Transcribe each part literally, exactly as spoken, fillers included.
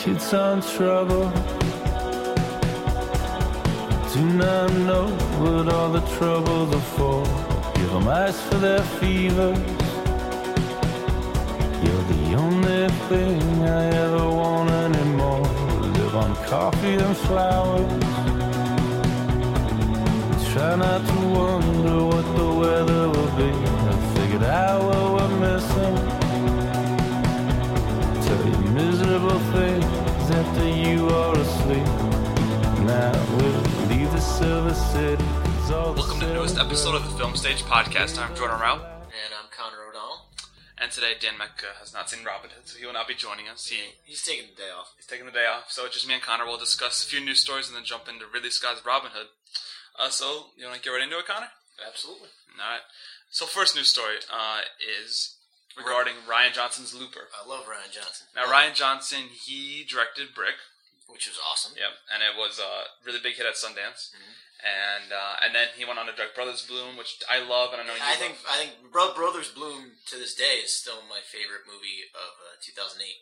shit's on trouble. Do not know what all the troubles are for. Give them ice for their fevers. You're the only thing I ever want anymore. Live on coffee and flowers. Try not to wonder what the weather will be. I figured out what we're missing. Tell you miserable things after you are asleep. Now we'll leave the Silver City. Welcome to the newest episode of the Film Stage Podcast. I'm Jordan Rao. And I'm Connor O'Donnell. And today Dan Mecca has not seen Robin Hood, so he will not be joining us. He, he's taking the day off. He's taking the day off. So just me and Connor will discuss a few news stories and then jump into Ridley Scott's Robin Hood. Uh, so, you want to get right into it, Connor? Absolutely. All right. So first news story uh, is regarding Rian Johnson's Looper. I love Rian Johnson. Now, Rian Johnson, he directed Brick. Which was awesome. Yep, and it was a really big hit at Sundance. Mm-hmm. And uh, and then he went on to direct Brothers Bloom, which I love, and I know you I love. think I think Bro- Brothers Bloom to this day is still my favorite movie of uh, two thousand eight,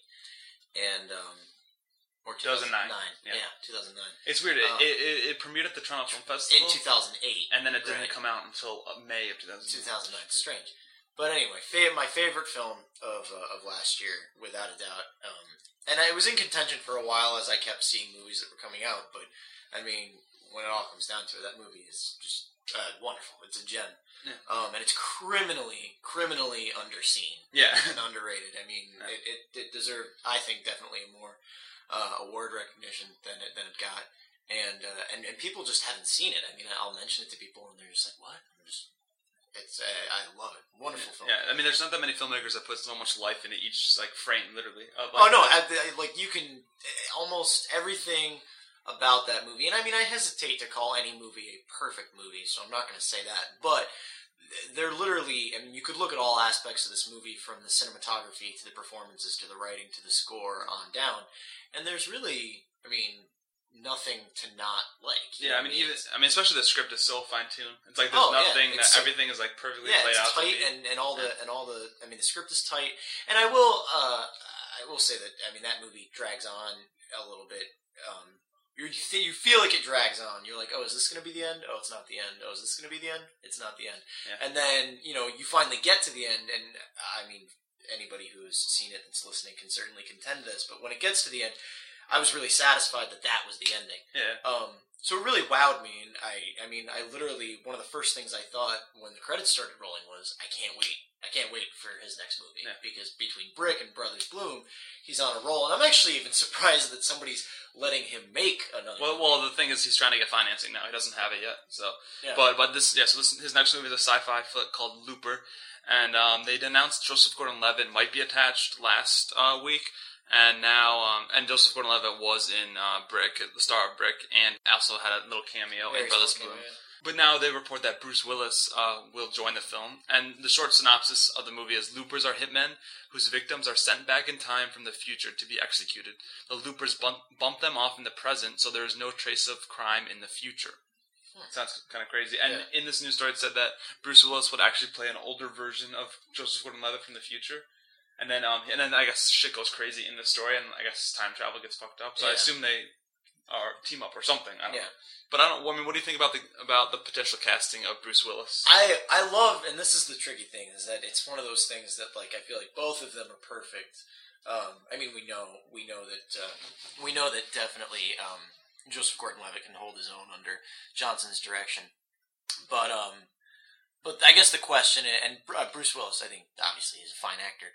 and um, or two thousand nine. Yeah. yeah, two thousand nine. It's weird. Um, it, it it premiered at the Toronto Film Festival in two thousand eight, and then it didn't right. come out until May of two thousand nine. two thousand nine. Strange, but anyway, fa- my favorite film of uh, of last year, without a doubt. Um, and I was in contention for a while as I kept seeing movies that were coming out, but I mean, when it all comes down to it, that movie is just uh, wonderful. It's a gem. Yeah. Um, and it's criminally, criminally underseen. Yeah. And underrated. I mean, Yeah. it, it, it deserved, I think, definitely more uh, award recognition than it than it got. And, uh, and and people just haven't seen it. I mean, I'll mention it to people, and they're just like, "What?" I'm just, it's uh, I love it. Wonderful film. Yeah, I mean, there's not that many filmmakers that put so much life into each like frame, literally. Of, oh like, no, I, I, like you can almost everything about that movie, and I mean, I hesitate to call any movie a perfect movie, so I'm not going to say that, but they're literally, I mean, you could look at all aspects of this movie, from the cinematography to the performances to the writing to the score on down, and there's really, I mean, nothing to not like. Yeah, I mean, even I mean, especially the script is so fine tuned. It's like there's Oh, yeah, nothing it's that so- everything is like perfectly Yeah, played it's out. to tight, be- and, and all the and all the. I mean, the script is tight, and I will uh, I will say that I mean that movie drags on a little bit. Um, you you feel like it drags on. You're like, oh, is this going to be the end? Oh, it's not the end. Oh, is this going to be the end? It's not the end. Yeah. And then you know you finally get to the end, and I mean anybody who's seen it that's listening can certainly contend this. But when it gets to the end, I was really satisfied that that was the ending. Yeah. Um, so it really wowed me, and I, I mean, I literally, one of the first things I thought when the credits started rolling was, I can't wait. I can't wait for his next movie. Yeah. Because between Brick and Brothers Bloom, he's on a roll, and I'm actually even surprised that somebody's letting him make another Well, movie. well, the thing is, he's trying to get financing now. He doesn't have it yet. So, Yeah. but but this yeah. So this, his next movie is a sci-fi flick called Looper, and um, they announced Joseph Gordon-Levitt might be attached last uh, week. And now, um, and Joseph Gordon-Levitt was in uh, Brick, the star of Brick, and also had a little cameo in Very Brothers small Bloom. cameo, yeah. But now they report that Bruce Willis uh, will join the film. And the short synopsis of the movie is: Loopers are hitmen whose victims are sent back in time from the future to be executed. The Loopers bump, bump them off in the present, so there is no trace of crime in the future. Hmm. Sounds kind of crazy. And Yeah. in this news story, it said that Bruce Willis would actually play an older version of Joseph Gordon-Levitt from the future. And then, um, and then I guess shit goes crazy in the story, and I guess time travel gets fucked up. So I Yeah. assume they are team up or something. I don't Yeah. know. But I don't. I mean, what do you think about the about the potential casting of Bruce Willis? I, I love, and this is the tricky thing, is that it's one of those things that, like, I feel like both of them are perfect. Um, I mean, we know, we know that, uh, we know that definitely, um, Joseph Gordon-Levitt can hold his own under Johnson's direction. But, um, but I guess the question, and uh, Bruce Willis, I think, obviously, is a fine actor.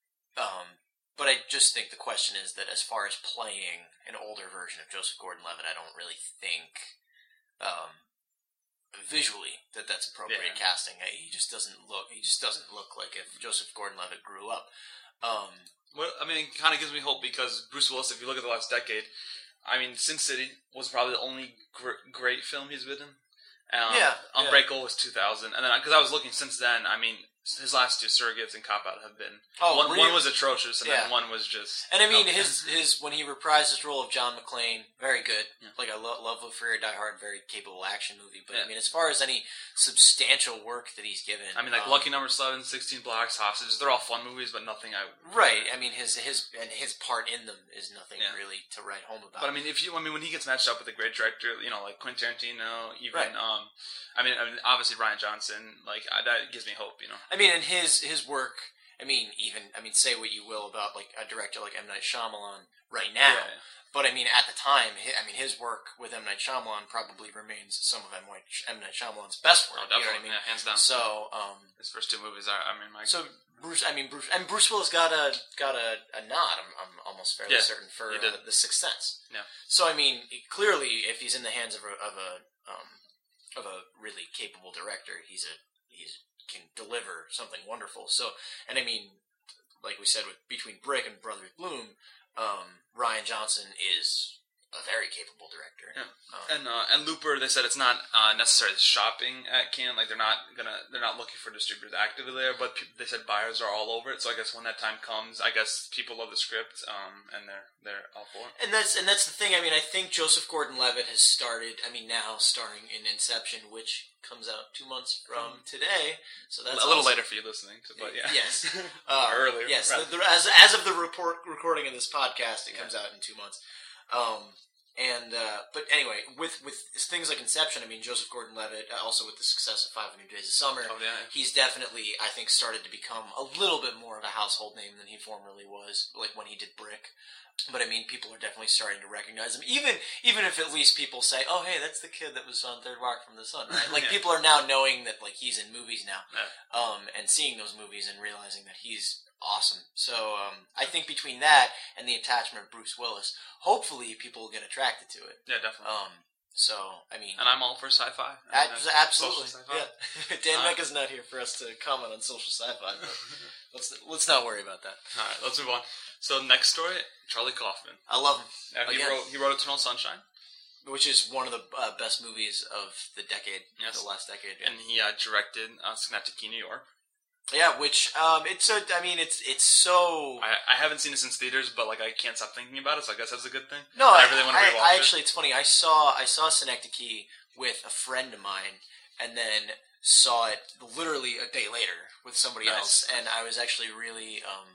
Um, but I just think the question is that as far as playing an older version of Joseph Gordon-Levitt, I don't really think, um, visually that that's appropriate Yeah. casting. He just doesn't look. He just doesn't look like if Joseph Gordon-Levitt grew up. Um, Well, I mean, it kind of gives me hope because Bruce Willis, if you look at the last decade, I mean, Sin City was probably the only gr- great film he's been in. Um, Yeah, Unbreakable was two thousand, and then because I was looking since then, I mean, his last two Surrogates and Cop Out have been Oh, one, were one you- was atrocious, and Yeah. then one was just. And I mean, no. his his when he reprised his role of John McClane, very good. Yeah. Like I lo- love Lou Ferrigno, Die Hard, very capable action movie. But Yeah. I mean, as far as any substantial work that he's given, I mean, like um, Lucky Number Eleven, Sixteen Blacks, Hostages. They're all fun movies, but nothing I. right? I mean, his his and his part in them is nothing Yeah. really to write home about. But I mean, if you, I mean, when he gets matched up with a great director, you know, like Quentin Tarantino, even, Right. um, I mean, I mean, obviously Ryan Johnson, like I, that gives me hope, you know. I mean, and his his work. I mean, even I mean, say what you will about like a director like M. Night Shyamalan right now. Yeah, yeah. But I mean, at the time, hi- I mean, his work with M. Night Shyamalan probably remains some of M. Night M. Night Shyamalan's best work. Oh, You know definitely, what I mean? yeah, hands down. So, um, His first two movies are, I mean, my. so Bruce, I mean, Bruce, and Bruce Willis got a got a, a nod. I'm, I'm almost fairly Yeah, certain for he uh, did. The Sixth Sense. Yeah. So I mean, it- clearly, if he's in the hands of a of a um, of a really capable director, he's a he's can deliver something wonderful. So, and I mean, like we said, with between Brick and Brothers Bloom, um, Ryan Johnson is a very capable director. Yeah. Um, And uh, and Looper, they said it's not uh, necessarily shopping at Cannes. Like they're not gonna, they're not looking for distributors actively there. But pe- they said buyers are all over it. So I guess when that time comes, I guess people love the script, um, and they're they're all for it. And that's and that's the thing. I mean, I think Joseph Gordon-Levitt has started. I mean, now starring in Inception, which comes out two months from today. So that's a little also- later for you listening, to, but yeah, Yes. Uh, earlier. Yes. rather. The, the, as as of the report recording of this podcast, it comes out in two months. Um, and uh, but anyway, with with things like Inception, I mean, Joseph Gordon-Levitt, uh, also with the success of Five Hundred Days of Summer, Oh yeah. he's definitely, I think, started to become a little bit more of a household name than he formerly was, like when he did Brick. But I mean, people are definitely starting to recognize him, even even if at least people say, "Oh, hey, that's the kid that was on Third Rock from the Sun." Right? Like Yeah. people are now knowing that like he's in movies now, Yeah. um, and seeing those movies and realizing that he's awesome. So um, I think between that and the attachment of Bruce Willis, hopefully people will get attracted to it. Yeah, definitely. Um, so I mean, and I'm all for sci-fi. Ab- And, uh, absolutely. social sci-fi. Yeah. Dan Uh, Mecca's not here for us to comment on social sci-fi, but let's let's not worry about that. All right, let's move on. So next story, Charlie Kaufman. I love him, Uh, he Again. wrote he wrote Eternal Sunshine, which is one of the uh, best movies of the decade, Yes. the last decade. and he uh, directed uh, Synecdoche, New York. Yeah, which um, it's so. I mean, it's it's so. I, I haven't seen it since theaters, but like I can't stop thinking about it, so I guess that's a good thing. No, I I, really want to I, rewatch I it. actually, it's funny. I saw I saw Synecdoche with a friend of mine, and then saw it literally a day later with somebody Nice. else, and I was actually really, um,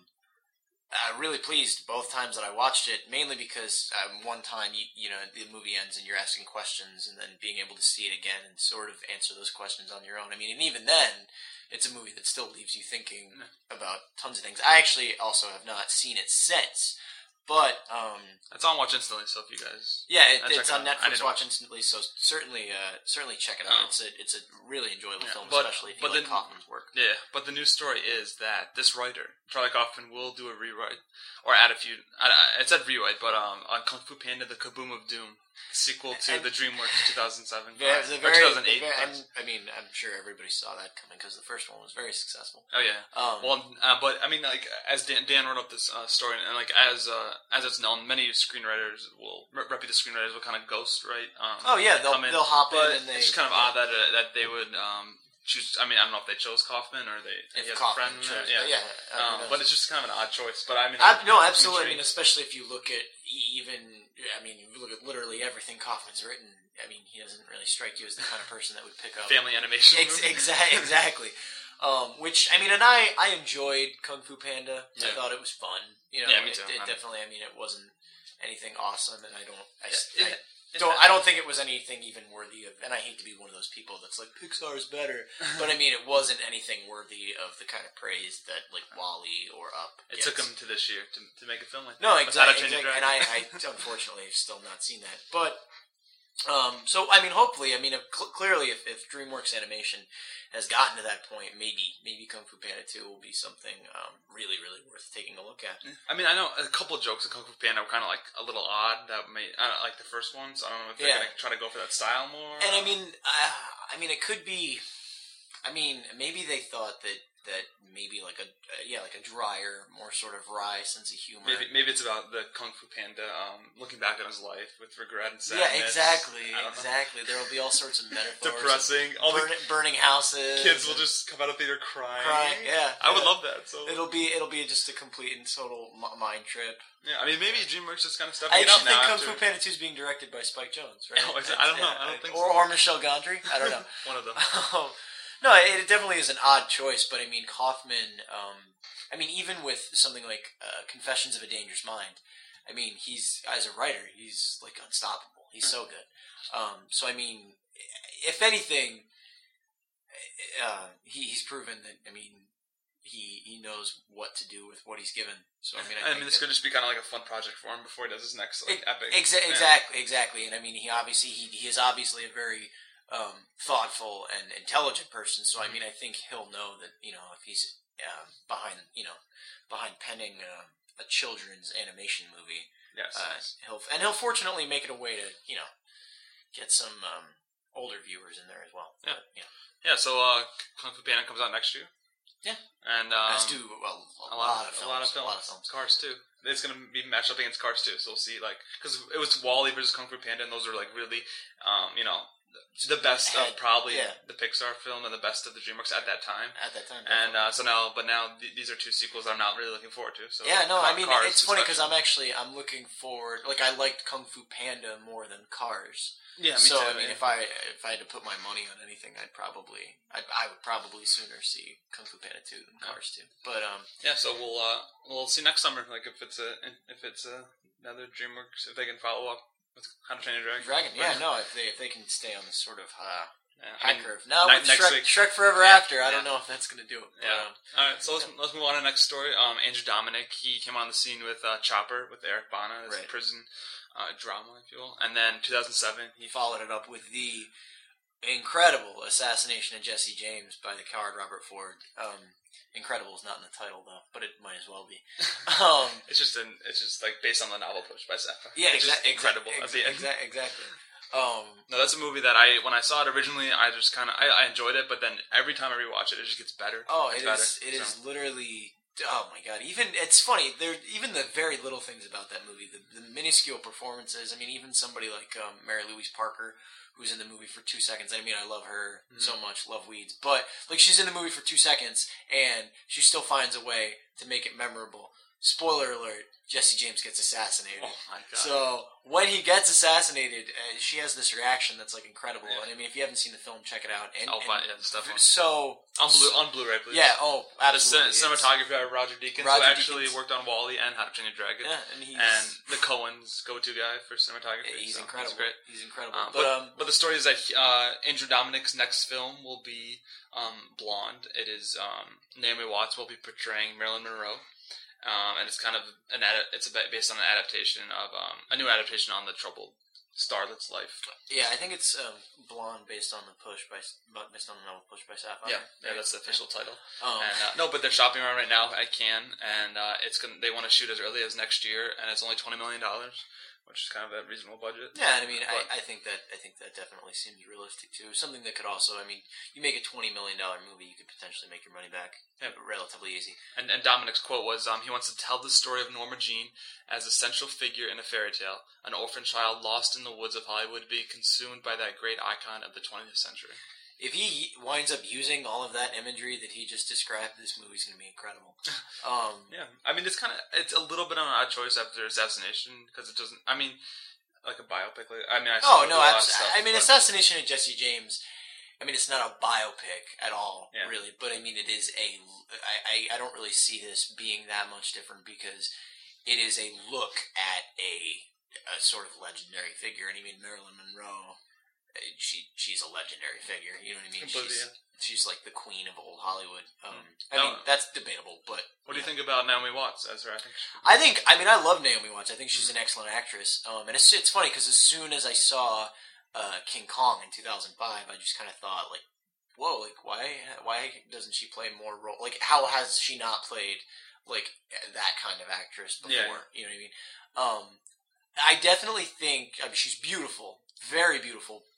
uh, really pleased both times that I watched it. Mainly because um, one time, you, you know, the movie ends and you're asking questions, and then being able to see it again and sort of answer those questions on your own. I mean, and even then, it's a movie that still leaves you thinking Yeah. about tons of things. I actually also have not seen it since, but um, It's on Watch Instantly, so if you guys, yeah, it, I'll check it's it on out. I Netflix. didn't Watch watch it. instantly, so certainly, uh, certainly check it out. Oh. It's a it's a really enjoyable Yeah, film, but- especially if you but like then- Kaufman's work. yeah. But the news story is that this writer, Charlie Kaufman, will do a rewrite or add a few. I, I, it said rewrite, but um, on Kung Fu Panda: The Kaboom of Doom, sequel to And- the DreamWorks two thousand seven Very, or the very, two thousand eight. the very- I'm- I mean, I'm sure everybody saw that coming because the first one was very successful. Oh yeah. Um, Well, uh, but I mean, like as Dan, Dan wrote up this uh, story, and like as uh, as it's known, many screenwriters will re- reputed screenwriters will kind of ghost write. Um, oh yeah, they'll come in. they'll hop But in and they. it's just kind of yeah. odd that uh, that they would um, choose. I mean, I don't know if they chose Kaufman or they If he has Kaufman a friend. in there. chose- Yeah, yeah, uh, who um, knows? but it's just kind of an odd choice. But I mean, I, no, I'm absolutely. I mean, intrigued. especially if you look at e- even. I mean, you look at literally everything Kaufman's written. I mean, he doesn't really strike you as the kind of person that would pick up. family animation. Ex- movie. exa- exactly. Um, which I mean, and I, I enjoyed Kung Fu Panda. I Yeah. thought it was fun. You know, Yeah, me it, too. it I'm- definitely. I mean, it wasn't anything awesome, and I don't. I, s- Yeah, I it- it don't. had- I don't think it was anything even worthy of. And I hate to be one of those people that's like Pixar's better, but I mean, it wasn't anything worthy of the kind of praise that like Wall-E or Up. It took him to this year to, to make a film like No, that. Without a exactly. Change of exactly. And I, Direction. I unfortunately have still not seen that. But um, so I mean, hopefully, I mean, if, cl- clearly, if, if DreamWorks Animation has gotten to that point, maybe maybe Kung Fu Panda two will be something um, really, really worth taking a look at. I mean, I know a couple of jokes of Kung Fu Panda were kind of like a little odd. That may I don't like the first one, so I don't know if they're Yeah. gonna try to go for that style more. And I mean, uh, I mean, it could be. I mean, maybe they thought that that maybe like a uh, yeah, like a drier, more sort of wry sense of humor. Maybe maybe it's about the Kung Fu Panda um, looking back on his life with regret and sadness. Yeah, exactly, exactly. There will be all sorts of metaphors. Depressing. All burn, the burning houses. Kids will just come out of theater crying. Crying, yeah. I would yeah. love that. So it'll be it'll be just a complete and total m- mind trip. Yeah, I mean maybe DreamWorks just kind of stepping I it up actually now. think Kung after... Fu Panda two is being directed by Spike Jonze, right? Oh, is it? I don't know. Yeah, I don't think or, so. Or Michelle Gondry. I don't know. One of them. Um, no, it definitely is an odd choice, but I mean Kaufman. Um, I mean, even with something like uh, Confessions of a Dangerous Mind, I mean, he's as a writer, he's like unstoppable. He's so good. Um, so I mean, if anything, uh, he, he's proven that. I mean, he he knows what to do with what he's given. So I mean, I, I mean, this could just be kind of like a fun project for him before he does his next like it, epic. Exa- yeah. Exactly, exactly. And I mean, he obviously he he is obviously a very um, thoughtful and intelligent person. So I mean, I think he'll know that you know if he's uh, behind you know behind penning uh, a children's animation movie. Yes, uh, yes. He'll and he'll fortunately make it a way to you know get some um, older viewers in there as well. Yeah, but, yeah. Yeah. So uh, Kung Fu Panda comes out next year. Yeah, and um, as do well, a, a, lot, lot of of, films, a lot of films. A lot of films. Cars too. It's going to be matched up against Cars too. So we'll see, like, because it was WALL-E versus Kung Fu Panda, and those are like really, um, you know. The best Head, of probably yeah. the Pixar film and the best of the DreamWorks at that time. At that time, and uh, so now, but now th- these are two sequels I'm not really looking forward to. So yeah, no, Car- I mean Cars it's funny because especially. I'm actually I'm looking forward. Like I liked Kung Fu Panda more than Cars. Yeah, me so too, I mean, yeah. if I if I had to put my money on anything, I'd probably I I would probably sooner see Kung Fu Panda two than Cars two. But um, yeah, so we'll uh, we'll see next summer. Like if it's a if it's a, another DreamWorks, if they can follow up with How to Train Your Dragon. Dragon, yeah, no, if they if they can stay on this sort of uh, Yeah, I high mean, curve. Now ne- with next Shrek, week- Shrek Forever Yeah, After, I yeah. don't know if that's gonna do it. But, Yeah. um, All right, so let's let's move on to the next story. Um, Andrew Dominic, he came on the scene with uh, Chopper with Eric Bana, as Right. prison uh, drama, if you will. And then two thousand seven, he followed it up with the incredible assassination of Jesse James by the coward Robert Ford. Um, incredible is not in the title though, but it might as well be. Um, it's just an it's just like based on the novel Push by Sapphire. yeah, it's exa- just incredible. exa- at the end. exa- exactly. Um, No, that's a movie that I when I saw it originally, I just kind of I, I enjoyed it, but then every time I rewatch it, it just gets better. oh, it's it better, is. It so. is literally. Oh my god! Even it's funny. There, even the very little things about that movie, the, the minuscule performances. I mean, even somebody like um, Mary Louise Parker, who's in the movie for two seconds. I mean, I love her Mm-hmm. so much. Love Weeds, but like she's in the movie for two seconds, and she still finds a way to make it memorable. Spoiler alert: Jesse James gets assassinated. Oh my god! So when he gets assassinated, uh, she has this reaction that's like incredible. Yeah. And I mean, if you haven't seen the film, check it out. And, I'll and buy it, yeah, stuff on- so on Blu on Blu-ray, please. yeah. Oh, The absolutely. cin- cinematography by Roger Deakins, Roger who actually Deakins. worked on WALL-E and How to Train Your Dragon, Yeah, and he's and the Coens go-to guy for cinematography. he's so incredible. He's great. He's incredible. Um, but, but, um, but the story is that uh, Andrew Dominic's next film will be um, Blonde. It is um, Naomi Watts will be portraying Marilyn Monroe, um, and it's kind of an ad- it's a bit based on an adaptation of um, a new adaptation on the troubled starlet's life. yeah, I think it's um, Blonde based on the Push by based on the novel Push by Sapphire. Yeah, yeah, that's the official title. Um, And uh, no, but they're shopping around right now at Cannes, and uh, it's gonna, they want to shoot as early as next year, and it's only twenty million dollars, which is kind of a reasonable budget. Yeah, and I mean, But- I, I think that I think that definitely seems realistic too. Something that could also, I mean, you make a twenty million dollar movie, you could potentially make your money back Yeah. relatively easy. And, and Dominic's quote was, um, he wants to tell the story of Norma Jean as a central figure in a fairy tale, an orphan child lost in the woods of Hollywood, being consumed by that great icon of the twentieth century. If he winds up using all of that imagery that he just described, this movie's going to be incredible. Um, Yeah, I mean, it's kind of it's a little bit of an odd choice after Assassination because it doesn't. I mean, like a biopic. Like, I mean, I oh still no, do a lot of abs- stuff, I mean, but- Assassination of Jesse James. I mean, it's not a biopic at all, Yeah. really. But I mean, it is a. I, I, I don't really see this being that much different because it is a look at a, a sort of legendary figure. And I mean, Marilyn Monroe. uh, She she's a legendary figure. You know what I mean? Completely, She's yeah. she's like the queen of old Hollywood. Um, I No. mean, that's debatable, but What do you yeah. think about Naomi Watts as her? I think. She, I think, I mean, I love Naomi Watts. I think she's an excellent actress. Um, and it's it's funny because as soon as I saw uh, King Kong in two thousand five, I just kind of thought, like, whoa, like, why why doesn't she play more role? Like, how has she not played, like, that kind of actress before? Yeah, yeah. You know what I mean? Um, I definitely think, I mean, she's beautiful, very beautiful,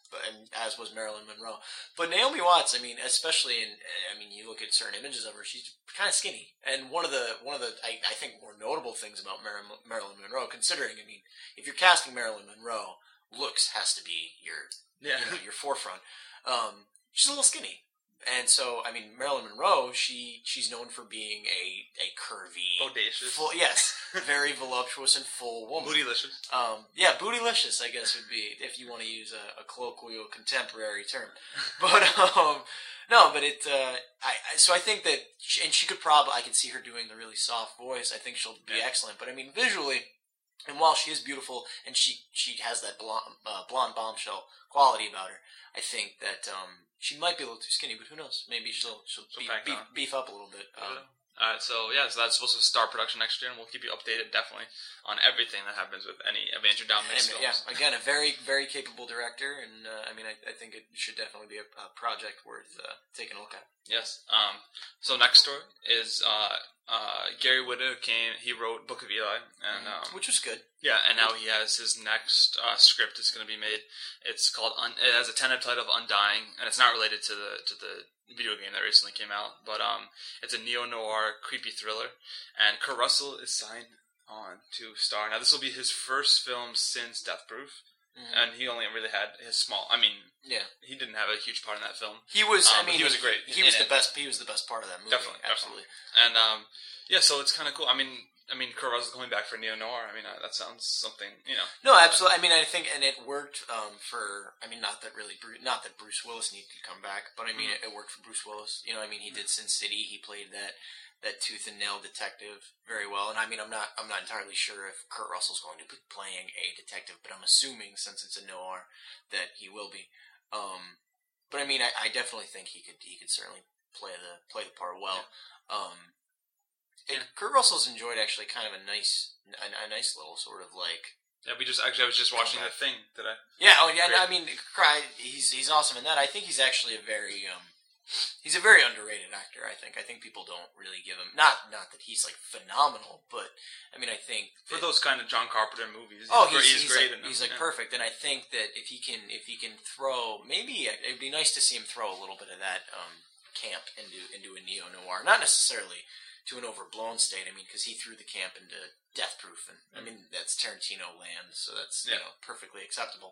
but and as was Marilyn Monroe. But Naomi Watts, I mean, especially in, I mean, you look at certain images of her, she's kind of skinny. And one of the one of the I, I think more notable things about Mar- Marilyn Monroe, considering, I mean, if you're casting Marilyn Monroe, looks has to be your Yeah. you know, your forefront. Um, she's a little skinny. And so, I mean, Marilyn Monroe, she she's known for being a, a curvy, Bodacious. full, yes, very voluptuous and full woman. Bootylicious. Um, yeah, bootylicious, I guess, would be, if you want to use a, a colloquial contemporary term. But, um, no, but it, uh, I, I, so I think that, she, and she could probably, I could see her doing the really soft voice. I think she'll be Yeah. excellent. But I mean, visually, and while she is beautiful, and she, she has that blonde, uh, blonde bombshell quality about her, I think that, um, she might be a little too skinny, but who knows? Maybe she'll, she'll, She'll beef, back beef, down. beef up a little bit. Um, Alright, so yeah, so that's supposed to start production next year, and we'll keep you updated definitely on everything that happens with any of Andrew Dominik's And, films. yeah, again, a very, very capable director, and uh, I mean, I, I think it should definitely be a, a project worth uh, taking a look at. Yes. Um. So next story is uh uh Gary Whitta came. He wrote Book of Eli, and um, Which was good. yeah, and now he has his next uh, script that's going to be made. It's called. Un- it has a tentative title of Undying, and it's not related to the to the video game that recently came out, but um, it's a neo noir creepy thriller, and Kurt Russell is signed on to star. Now this will be his first film since Death Proof. Mm-hmm. And he only really had his small. I mean, Yeah, he didn't have a huge part in that film. he was. Um, I mean, he was a great- He was in the it. best. He was the best part of that movie. Definitely, absolutely. And um, yeah, so it's kind of cool. I mean, I mean, Kurt Russell coming back for neo noir. I mean, uh, that sounds something. You know. No, absolutely. I mean, I think, and it worked um, for. I mean, not that really, Bru- not that Bruce Willis needed to come back, but I mean, Mm-hmm. it, it worked for Bruce Willis. You know, I mean, he did Sin City. He played that that tooth and nail detective very well. And I mean, I'm not, I'm not entirely sure if Kurt Russell's going to be playing a detective, but I'm assuming since it's a noir that he will be. Um, but I mean, I, I definitely think he could, he could certainly play the play the part well. Yeah. Um, Yeah. and Kurt Russell's enjoyed actually kind of a nice, a, a nice little sort of like. Yeah, we just actually I was just watching The Thing today. Yeah, oh yeah. Great. I mean, Cry, he's he's awesome in that. I think he's actually a very um, he's a very underrated actor. I think. I think people don't really give him not not that he's like phenomenal, but I mean, I think For that- those kind of John Carpenter movies, he's, oh, great, he's, he's, he's great. like, in them, he's like yeah. perfect. And I think that if he can if he can throw maybe it'd be nice to see him throw a little bit of that um, camp into into a neo noir, not necessarily to an overblown state. I mean, because he threw the camp into Death Proof, and I mean that's Tarantino land, so that's you Yeah. know perfectly acceptable.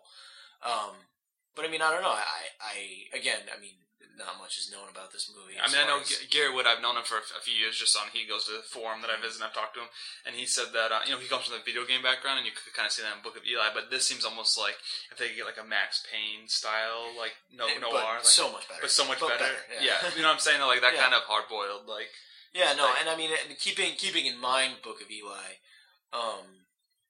Um, but I mean, I don't know. I, I again, I mean, not much is known about this movie. I as mean, I far know as- G- Gary Wood. I've known him for a, f- a few years. Just on he goes to the forum that I visit. and I've talked to him, and he said that uh, you know he comes from the video game background, and you could kind of see that in Book of Eli. But this seems almost like if they could get like a Max Payne style, like no but noir, like, so much better, but so much But better. yeah. yeah, you know what I'm saying? Like that Yeah. kind of hard boiled, like Yeah, no, Like- and I mean, and keeping keeping in mind Book of Eli, um,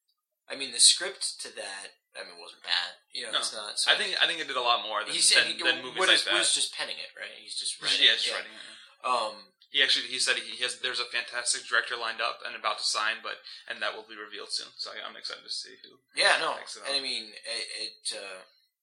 I mean, the script to that, I mean, wasn't bad. You know, No. it's not. So I think I think it did a lot more than, he said than, he, than movies what like is, that. was just penning it, right? He's just writing. yeah, it, just writing it. yeah. Um, He actually he said he has there's a fantastic director lined up and about to sign, but and that will be revealed soon. So I, I'm excited to see who. yeah, no, Thanks a lot. and I mean, it. it uh,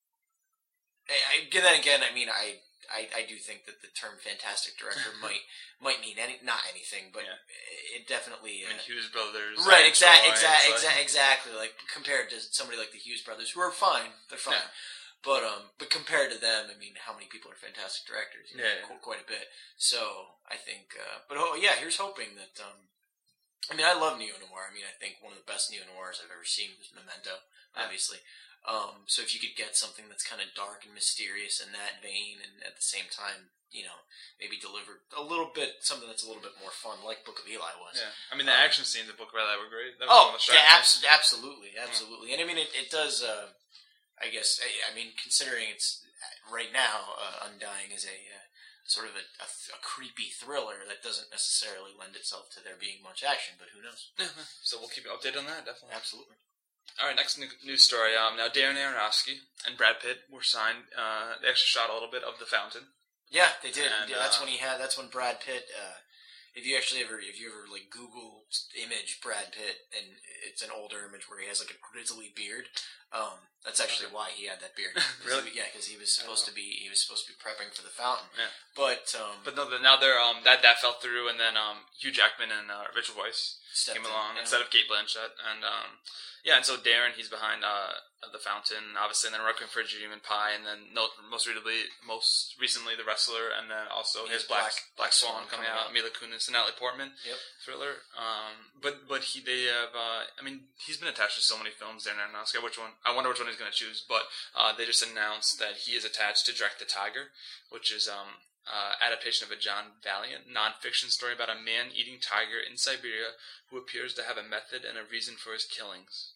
I, I then again, I mean, I, I, I do think that the term "fantastic director" might might mean any not anything, but Yeah. it definitely. I mean, Uh, Hughes brothers, Right, Ed exactly, Troy, exactly, it's like- exactly. Like compared to somebody like the Hughes brothers, who are fine, they're fine. Yeah. But um, but compared to them, I mean, how many people are fantastic directors? You know, Yeah, yeah. qu- quite a bit. So I think, uh, but oh yeah, here's hoping that. Um, I mean, I love neo noir. I mean, I think one of the best neo noirs I've ever seen was Memento, Yeah. obviously. Um, so if you could get something that's kind of dark and mysterious in that vein, and at the same time, you know, maybe deliver a little bit something that's a little bit more fun, like Book of Eli was. Yeah, I mean the Um, action scenes in Book of Eli were great. That was Oh, one of the yeah, strengths. abso- absolutely, absolutely. And I mean, it, it does, uh, I guess, I, I mean, considering it's, right now, uh, Undying is a, uh, sort of a, a, a creepy thriller that doesn't necessarily lend itself to there being much action, but who knows? So we'll keep you updated on that, definitely. Absolutely. All right, next new, news story. Um, now Darren Aronofsky and Brad Pitt were signed. Uh, they actually shot a little bit of The Fountain. Yeah, they did. And, yeah, that's uh, when he had, that's when Brad Pitt, uh, if you actually ever, if you ever, like, Google image Brad Pitt, and it's an older image where he has, like, a grizzly beard, um, that's actually why he had that beard. 'Cause Really? he- yeah, because he was supposed Oh. to be, he was supposed to be prepping for The Fountain. Yeah. But, um... But no, now they're um that that fell through, and then um Hugh Jackman and uh, Richard Weisz stepped came in, along yeah. instead of Kate Blanchett, and um Yeah, and so Darren, he's behind uh, The Fountain, obviously, and then Requiem for a Dream and Pie, and then no, most recently, most recently The Wrestler, and then also his Black Black, Black Swan coming out, out. Mila Kunis and Natalie Portman yep. thriller. Um, but but he they have, uh, I mean, he's been attached to so many films. Darren Aronofsky. Which one? I wonder which one he's going to choose. But uh, they just announced that he is attached to Direct the Tiger, which is um. Uh, adaptation of a John Valiant nonfiction story about a man-eating tiger in Siberia who appears to have a method and a reason for his killings.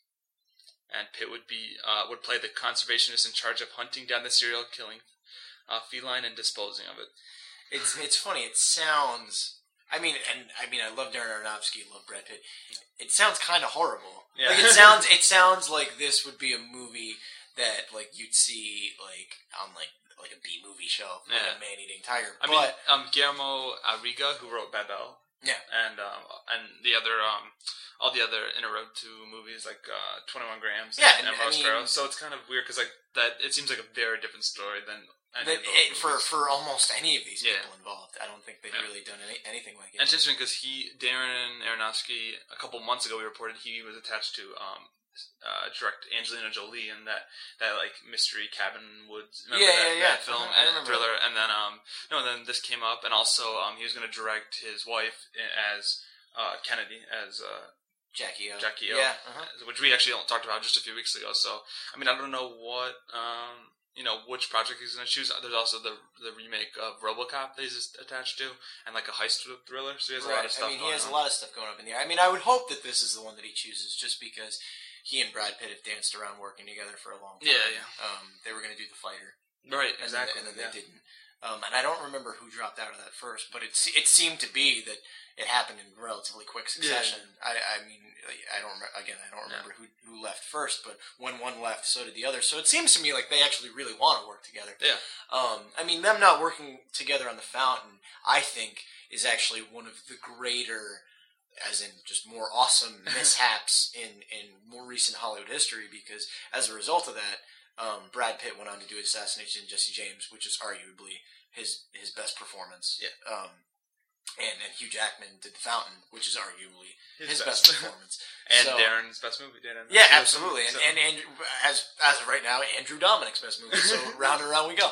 And Pitt would be uh, would play the conservationist in charge of hunting down the serial killing uh, feline and disposing of it. It's it's funny. It sounds. I mean, and I mean, I love Darren Aronofsky. Love Brad Pitt. It sounds kind of horrible. Yeah. Like it sounds. It sounds like this would be a movie that like you'd see like on like. like a B movie show, like yeah. a man-eating tiger. I but, mean, um, Guillermo Arriaga, who wrote Babel, yeah, and um, and the other, um, all the other In a Road to movies like uh, twenty-one grams, yeah, and, and I Sparrow. mean, So it's kind of weird because like that, it seems like a very different story than any that, of those it, for for almost any of these yeah. people involved. I don't think they've yeah. really done any, anything like it. And it's interesting because he, Darren Aronofsky, a couple months ago, we reported he was attached to. Um, Uh, direct Angelina Jolie and that, that like mystery Cabin Woods remember yeah, that, yeah, yeah. that film I and remember thriller that. and then um no and then this came up and also um he was going to direct his wife as uh, Kennedy as uh, Jackie O. Jackie O, yeah, uh-huh. which we actually talked about just a few weeks ago. So I mean I don't know what um you know which project he's going to choose. There's also the the remake of RoboCop that he's attached to and like a heist thriller. So he has right. a lot of stuff. I mean he going has on. a lot of stuff going up in the air. I mean I would hope that this is the one that he chooses just because. He and Brad Pitt have danced around working together for a long time. Yeah, yeah. Um, they were going to do The Fighter. Right, and exactly. Then, and then yeah. they didn't. Um, and I don't remember who dropped out of that first, but it it seemed to be that it happened in relatively quick succession. Yeah. I, I mean, I don't remember, again, I don't remember yeah. who, who left first, but when one left, so did the other. So it seems to me like they actually really want to work together. Yeah. Um, I mean, them not working together on The Fountain, I think, is actually one of the greater... as in just more awesome mishaps in, in more recent Hollywood history, because as a result of that, um, Brad Pitt went on to do Assassination of Jesse James, which is arguably his his best performance. Yeah. Um, and, and Hugh Jackman did The Fountain, which is arguably his, his best. best performance. and so, Darren's best movie. Darren, yeah, absolutely. And, so. and, and as as of right now, Andrew Dominic's best movie. So round and round we go.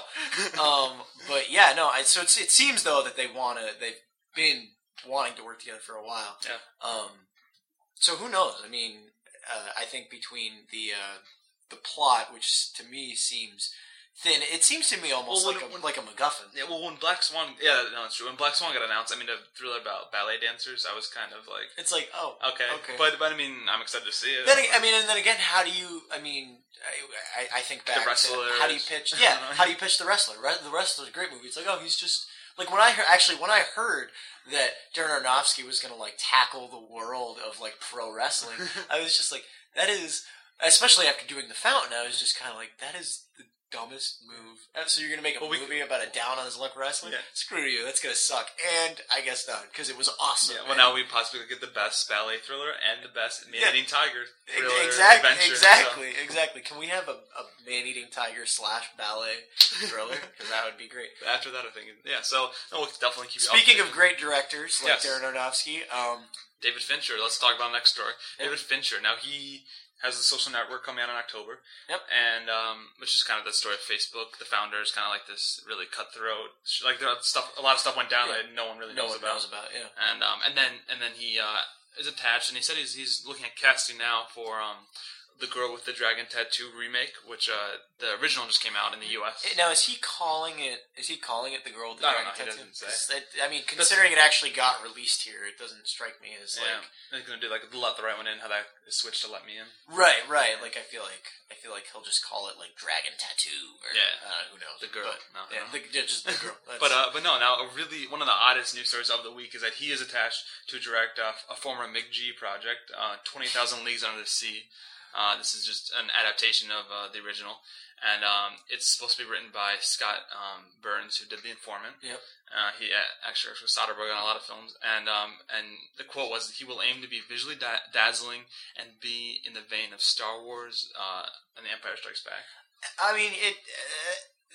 Um, but yeah, no. I, so it's, it seems though that they want to. They've been. wanting to work together for a while. Yeah. Um, so who knows? I mean, uh, I think between the uh, the plot, which to me seems thin, it seems to me almost well, like when, a when, like a MacGuffin. Yeah. Well, when Black Swan, yeah, no, it's true. When Black Swan got announced, I mean, a thriller about ballet dancers, I was kind of like, it's like, oh, okay, okay. But but I mean, I'm excited to see it. Then I mean, and then again, how do you? I mean, I, I think back the Wrestler. to how do you pitch? Yeah, how do you pitch The Wrestler? The Wrestler's a great movie. It's like, oh, he's just. Like, when I heard, actually, when I heard that Darren Aronofsky was going to, like, tackle the world of, like, pro wrestling, I was just like, that is, especially after doing The Fountain, I was just kind of like, that is the dumbest move. So you're going to make a well, movie we, about a down on his luck wrestling? Yeah. Screw you, that's going to suck. And I guess not, because it was awesome. Yeah, well, now we possibly get the best ballet thriller and the best man-eating yeah. tiger thriller exactly, adventure. Exactly, so. exactly. Can we have a, a man-eating tiger slash ballet thriller? Because that would be great. After that, I think, yeah, so no, we'll definitely keep you Speaking up of great directors, like yes. Darren Aronofsky, um, David Fincher, let's talk about the next story. Yep. David Fincher, now he has The Social Network coming out in October. Yep. And, um, which is kind of the story of Facebook. The founder is kind of like this really cutthroat, like there stuff, a lot of stuff went down yeah. that no one really no knows one about. knows about, yeah. And, um, and then, and then he, uh, is attached, and he said he's, he's looking at casting now for, um, The Girl with the Dragon Tattoo remake, which uh, the original just came out in the U S. Now, is he calling it? Is he calling it The Girl with the I Dragon don't know, Tattoo? he doesn't say. It, I mean, considering That's, it actually got released here, it doesn't strike me as yeah. like he's gonna do like Let the Right One In, how that is switched to Let Me In. Right, right. Like I feel like I feel like he'll just call it like Dragon Tattoo, or yeah, uh, who knows? The Girl, but, no, yeah, no. The, yeah, just The Girl. but uh, but no, now a really one of the oddest news stories of the week is that he is attached to direct uh, a former Mick G project, uh, Twenty Thousand Leagues Under the Sea. Uh, this is just an adaptation of uh, the original, and um, it's supposed to be written by Scott um, Burns, who did The Informant. Yep. Uh, he uh, actually works with Soderbergh on a lot of films, and um, and the quote was, "He will aim to be visually da- dazzling and be in the vein of Star Wars uh, and The Empire Strikes Back." I mean, it. Uh,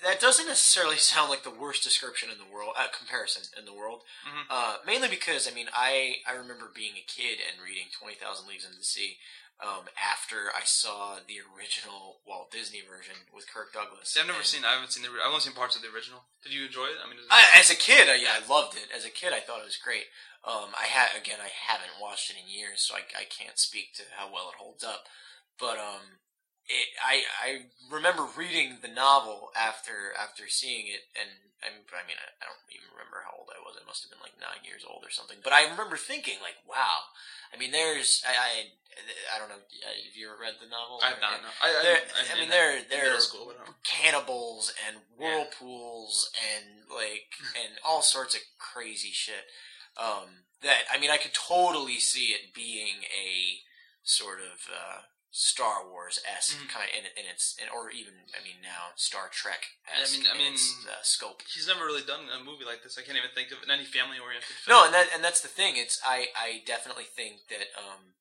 that doesn't necessarily sound like the worst description in the world, uh, comparison in the world. Mm-hmm. Uh, mainly because, I mean, I, I remember being a kid and reading twenty thousand Leagues Under the Sea um, after I saw the original Walt Disney version with Kirk Douglas. See, I've never and seen. I haven't seen the. I've only seen parts of the original. Did you enjoy it? I mean, is it... I, as a kid, I, yeah, I loved it. As a kid, I thought it was great. Um, I had again, I haven't watched it in years, so I, I can't speak to how well it holds up. But um, it, I I remember reading the novel after after seeing it, and I mean, I, I don't even remember how old I was. I must have been like nine years old or something. But I remember thinking, like, wow. I mean, there's I I, I don't know. Have you ever read the novel? I have not. No. I, I, There- I, I mean, there there are school, but I don't- cannibals and whirlpools and like and all sorts of crazy shit. Um, that I mean, I could totally see it being a sort of uh, Star Wars esque Mhm. kind in, in its, in, or even I mean now Star Trek Yeah, I esque mean- I in mean- its uh, scope. He's never really done a movie like this. I can't even think of any family oriented film. No, and that and that's the thing. It's I, I definitely think that um,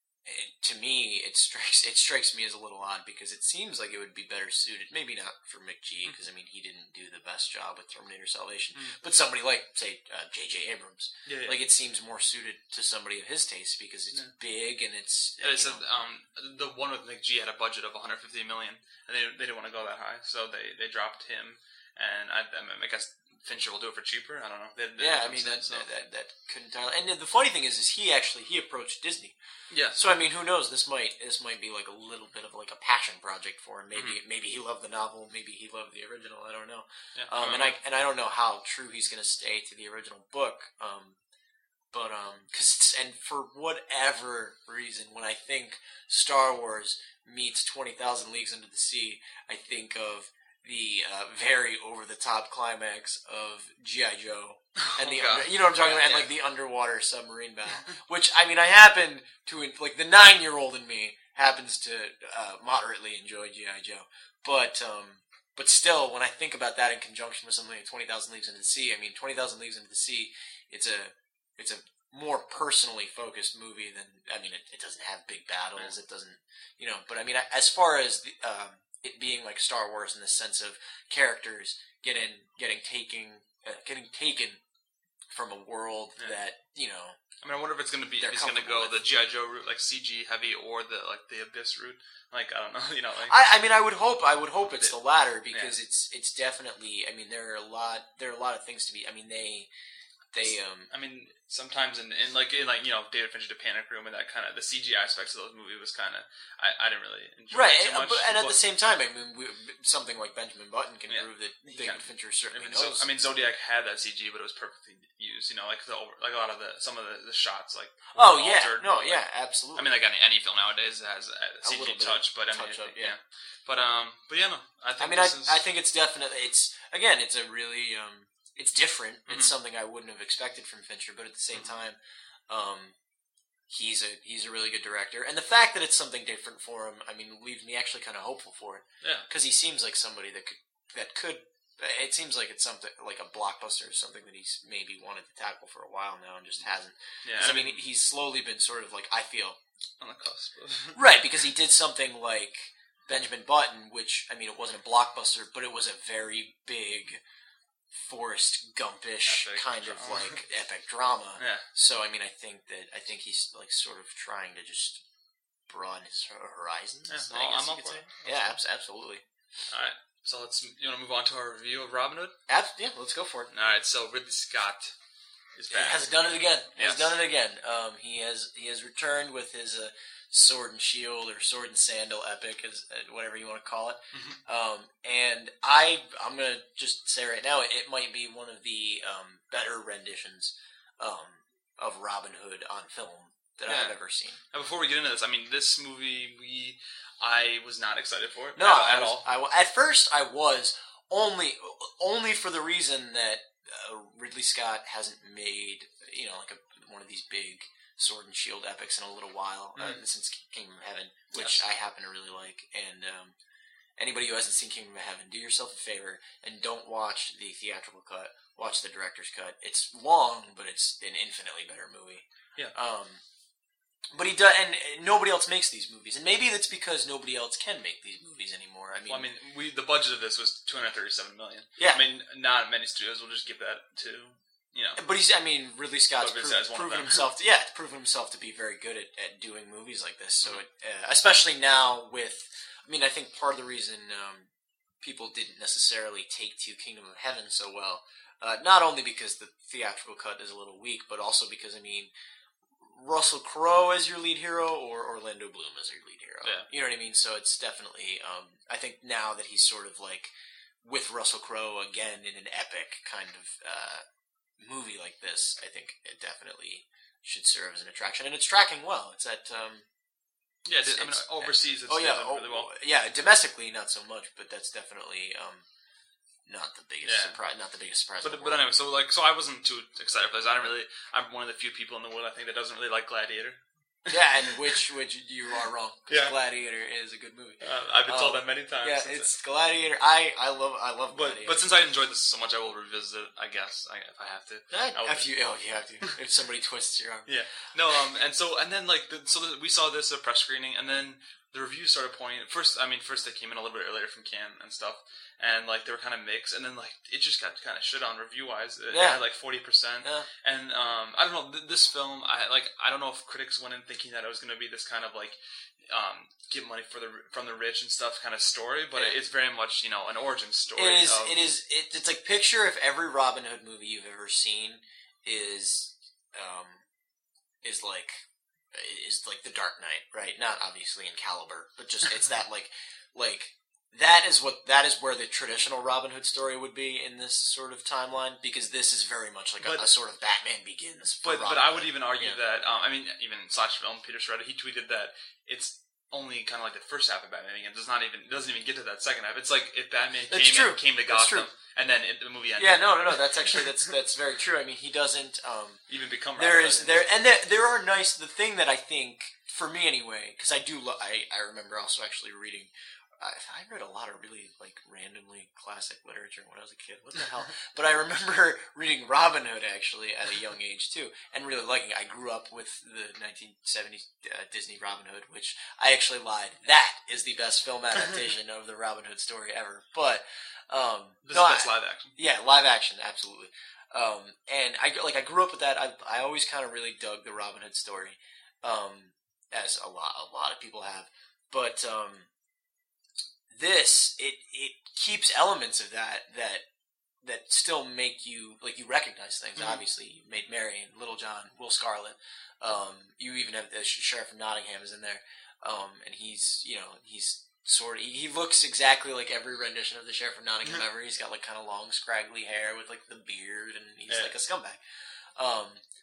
it, to me it strikes it strikes me as a little odd because it seems like it would be better suited. Maybe not for McG because I mean he didn't do the best job with Terminator Salvation, Mm. but somebody like say uh, J J Abrams, Yeah, yeah. like it seems more suited to somebody of his taste because it's Yeah. big and it's. Yeah, they you said know- um, the one with McG had a budget of one hundred fifty million, and they they didn't want to go that high, so they, they dropped him. And I, I, mean, I guess Fincher will do it for cheaper. I don't know. They, they yeah, I haven't mean said, that, so. that that that could entirely. And the funny thing is, is he actually he approached Disney. Yeah. So I mean, who knows? This might this might be like a little bit of like a passion project for him. Maybe maybe he loved the novel. Maybe he loved the original. I don't know. Yeah. Um, and I and I don't know how true he's going to stay to the original book. Um, but um, cause and for whatever reason, when I think Star Wars meets twenty thousand Leagues Under the Sea, I think of the uh, very over the top climax of G I Joe. And Oh, the God. under, you know what I'm talking Yeah, about, and yeah. like the underwater submarine battle, which I mean, I happen to like the nine year old in me happens to uh, moderately enjoy G I Joe, but um, but still, when I think about that in conjunction with something like Twenty Thousand Leagues Into the Sea, I mean, Twenty Thousand Leagues Into the Sea, it's a it's a more personally focused movie than I mean, it, it doesn't have big battles, it doesn't, you know, but I mean, as far as the, um, it being like Star Wars in the sense of characters getting getting taking uh, getting taken from a world Yeah. that you know. I mean, I wonder if it's going to be They're if he's going to go comfortable the G I Joe route, like C G heavy, or the like the Abyss route. Like I don't know, you know, like I, I mean, I would hope I would hope it's the latter because it's it's definitely. I mean, there are a lot there are a lot of things to be. I mean, they they um. I mean, sometimes in, in like in like you know David Fincher did Panic Room and that kind of the C G aspects of those movies was kind of I, I didn't really enjoy Right, it too and, much. but, and at but- the same time, I mean, we, something like Benjamin Button can Yeah, prove that he David can. Fincher I certainly mean, so, knows. I mean, Zodiac had that C G, but it was perfectly used. You know, like the over, like a lot of the some of the, the shots, like oh were yeah, altered, no, but, yeah, like, absolutely. I mean, like any, any film nowadays has a C G little bit touch, but I mean, touch it- up, yeah. But um, but yeah, no, I I think mean, I, this is, I think it's definitely it's again, it's a really um, it's different. It's Mhm. something I wouldn't have expected from Fincher, but at the same Mhm. time, um, he's a he's a really good director, and the fact that it's something different for him, I mean, leaves me actually kind of hopeful for it yeah. because he seems like somebody that could that could. It seems like it's something like a blockbuster or something that he's maybe wanted to tackle for a while now and just hasn't. Yeah, 'Cause, I mean, he's slowly been sort of like I feel on the cusp. Of, right because he did something like Benjamin Button, which I mean, it wasn't a blockbuster, but it was a very big Forrest Gumpish Epic kind of drama. like epic drama. yeah, So I mean, I think that I think he's like sort of trying to just broaden his horizons. Yeah, I well, guess I'm you up could for say. it. Yeah, abs- absolutely. all right. So let's you want to move on to our review of Robin Hood. Abs- yeah, let's go for it. All right. So Ridley Scott is He back. has done it again. He Yes. has done it again. Um, he has he has returned with his uh, sword and shield or sword and sandal epic, as uh, whatever you want to call it. Mhm. Um, and I I'm gonna just say right now, it might be one of the um, better renditions um, of Robin Hood on film that Yeah. I've ever seen. Now, before we get into this, I mean, this movie we I was not excited for it. No, at, I at was, all. I wa- at first I was only only for the reason that uh, Ridley Scott hasn't made you know like a, one of these big sword and shield epics in a little while uh, Mm. since Kingdom of Heaven, which Yes. I happen to really like. And um, anybody who hasn't seen Kingdom of Heaven, do yourself a favor and don't watch the theatrical cut. Watch the director's cut. It's long, but it's an infinitely better movie. Yeah. Um, But he does, and nobody else makes these movies, and maybe that's because nobody else can make these movies anymore. I mean, well, I mean, we the budget of this was two hundred thirty-seven million. Yeah, I mean, not many studios will just give that to you know. But he's, I mean, Ridley Scott's Ridley pro- Scott's one of proven them. himself, to, yeah, proven himself to be very good at, at doing movies like this. So, it, uh, especially now with, I mean, I think part of the reason um, people didn't necessarily take to Kingdom of Heaven so well, uh, not only because the theatrical cut is a little weak, but also because, I mean, Russell Crowe as your lead hero or Orlando Bloom as your lead hero. Yeah. You know what I mean? So it's definitely, um, I think now that he's sort of like with Russell Crowe again in an epic kind of uh, movie like this, I think it definitely should serve as an attraction. And it's tracking well. It's at... Um, yeah, it's, I mean, it's, overseas it's oh, yeah, done oh, really well. Yeah, domestically not so much, but that's definitely... Um, Not the biggest Yeah. surprise. Not the biggest surprise. But in the but world. anyway, so like so I wasn't too excited for this. I don't really. I'm one of the few people in the world I think that doesn't really like Gladiator. Yeah, and which which you are wrong. Because Yeah. Gladiator is a good movie. Uh, I've been told Um, that many times. Yeah, since it's Gladiator. I, I love I love But Gladiator. but since I enjoyed this so much, I will revisit it. I guess I, if I have to. I, I will. if you oh you have to if somebody twists your arm. Yeah. No. Um. And so and then like the, so the, we saw this uh, press screening, and then the reviews started pointing. First, I mean, first they came in a little bit earlier from Cannes and stuff, and like they were kind of mixed, and then like it just got kind of shit on review wise. It Yeah. had like forty percent, Yeah. and um, I don't know th- this film. I like I don't know if critics went in thinking that it was going to be this kind of like um, get money for the from the rich and stuff kind of story, but Yeah. it's very much you know an origin story. It is. of- It is. It, it's like picture if every Robin Hood movie you've ever seen is um is like is like the Dark Knight, right? Not obviously in caliber, but just it's that like like that is what that is where the traditional Robin Hood story would be in this sort of timeline, because this is very much like a, But- a sort of Batman Begins. for But Robin but I Hood. would even argue Yeah. that um, I mean even slash film Peter Shredder he tweeted that it's only kind of like the first half of Batman Begins. It does not even it doesn't even get to that second half. It's like if Batman That's came true. and came to That's Gotham true. and then it, the movie ended. Yeah, no, no, no. That's actually that's that's very true. I mean, he doesn't. Um, Even become there Robin is Hood. there and there there are nice. The thing that I think for me anyway, because I do. Lo- I I remember also actually reading. I, I read a lot of really like randomly classic literature when I was a kid. What the hell? But I remember reading Robin Hood actually at a young age too, and really liking it. I grew up with the nineteen seventies uh, Disney Robin Hood, which I actually lied. That is the best film adaptation of the Robin Hood story ever. But um, This no, is best I- live action. yeah, live action, absolutely. Um, and I like I grew up with that. I I always kind of really dug the Robin Hood story, um, as a lot a lot of people have. But um, this it it keeps elements of that that that still make you like you recognize things. Mhm. Obviously, you made Marion, Little John, Will Scarlet. Um, you even have the Sheriff of Nottingham is in there, um, and he's you know he's. Sort of, he, he looks exactly like every rendition of the Sheriff of Nottingham ever. He's got like kind of long, scraggly hair with like the beard, and he's Yeah. like a scumbag. Um,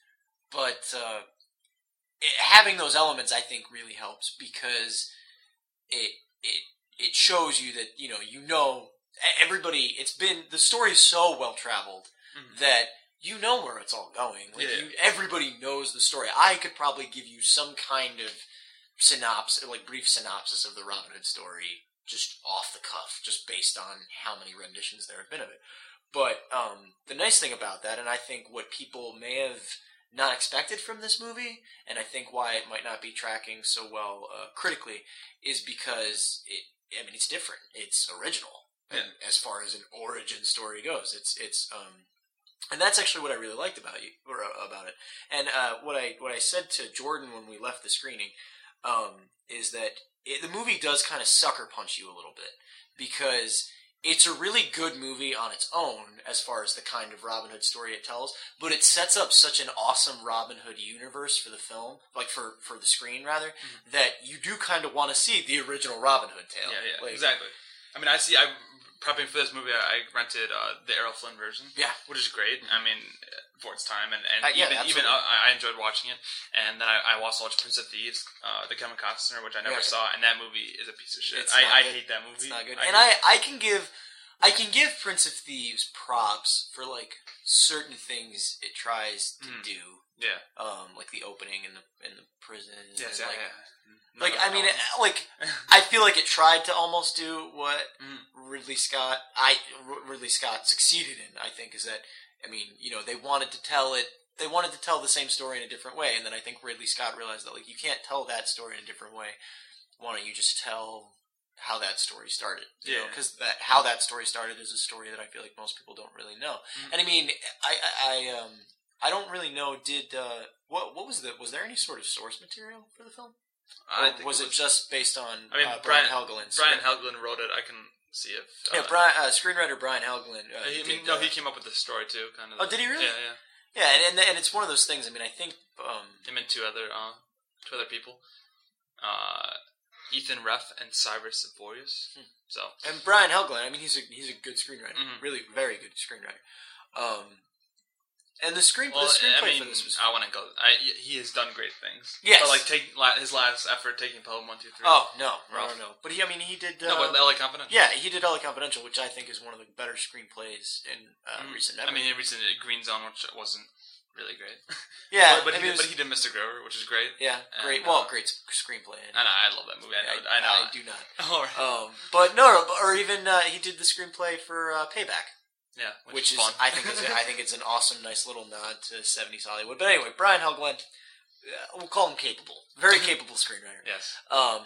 but uh, it, having those elements, I think, really helps because it it it shows you that you know you know everybody. It's been the story is so well traveled Mhm. that you know where it's all going. Like Yeah. you, everybody knows the story. I could probably give you some kind of synopsis, like brief synopsis of the Robin Hood story, just off the cuff, just based on how many renditions there have been of it. But um, the nice thing about that, and I think what people may have not expected from this movie, and I think why it might not be tracking so well uh, critically, is because it. I mean, it's different. It's original, and as far as an origin story goes, it's it's. Um, and that's actually what I really liked about you or uh, about it. And uh, what I what I said to Jordan when we left the screening. Um, is that it, the movie does kind of sucker punch you a little bit because it's a really good movie on its own as far as the kind of Robin Hood story it tells, but it sets up such an awesome Robin Hood universe for the film, like for, for the screen rather, Mhm. that you do kind of want to see the original Robin Hood tale. Yeah, yeah, Like, exactly. I mean, I see. I prepping for this movie. I rented uh, the Errol Flynn version. Yeah. which is great. I mean, for its time, and, and Uh, yeah, even even absolutely. uh, I enjoyed watching it. And then I, I also watched Prince of Thieves, uh, the Kevin Costner, which I never Yeah. saw, and that movie is a piece of shit. It's not I, I good. hate that movie. It's not good. I and hate- I, I can give I can give Prince of Thieves props for like certain things it tries to Mhm. do. yeah, Um, like the opening in the in the prison. yes, and, yeah, like, yeah. Like, No, I mean, no. it, like, I feel like it tried to almost do what Mm. Ridley Scott, I, R- Ridley Scott succeeded in, I think, is that, I mean, you know, they wanted to tell it they wanted to tell the same story in a different way, and then I think Ridley Scott realized that like you can't tell that story in a different way. Why don't you just tell how that story started? You yeah, because that how that story started is a story that I feel like most people don't really know. Mm-hmm. And I mean, I, I, I um I don't really know. Did uh, what what was the was there any sort of source material for the film? I or think was it, was it just based on I mean, uh, Brian, Brian Helgeland? Brian Helgeland wrote it. I can see if uh, yeah, Brian, uh, screenwriter Brian Helgeland. Uh, I mean, did, no, uh, he came up with the story too, kind of. Oh, did he really? Yeah, yeah. Yeah, and, and and it's one of those things. I mean, I think um, him and two other uh, two other people, uh, Ethan Reff and Cyrus Seborius. Hmm. So and Brian Helgeland. I mean, he's a he's a good screenwriter, mm-hmm. really very good screenwriter. Um, and the screen well, the screenplay I mean, for this was. I want to go. I, he has done great things. Yes, but like take his last effort taking Pelham one two three. Oh no, no, no, no. But he, I mean, he did. Uh, no, but L A Confidential. Yeah, he did L A Confidential, which I think is one of the better screenplays in uh, mm. recent memory. I mean, in recent Green Zone, which wasn't really great. Yeah, but, but, he, was, but he did Mister Grover, which is great. Yeah, and, great. Well, uh, great screenplay. And I, I love that movie. I know. I, I, know. I do not. All right. Um, but no, or even uh, he did the screenplay for uh, Payback. Yeah, which, which is, is fun. I think is I think it's an awesome, nice little nod to seventies Hollywood. But anyway, Brian Helgeland, uh, we'll call him capable, very capable screenwriter. Yes. Um,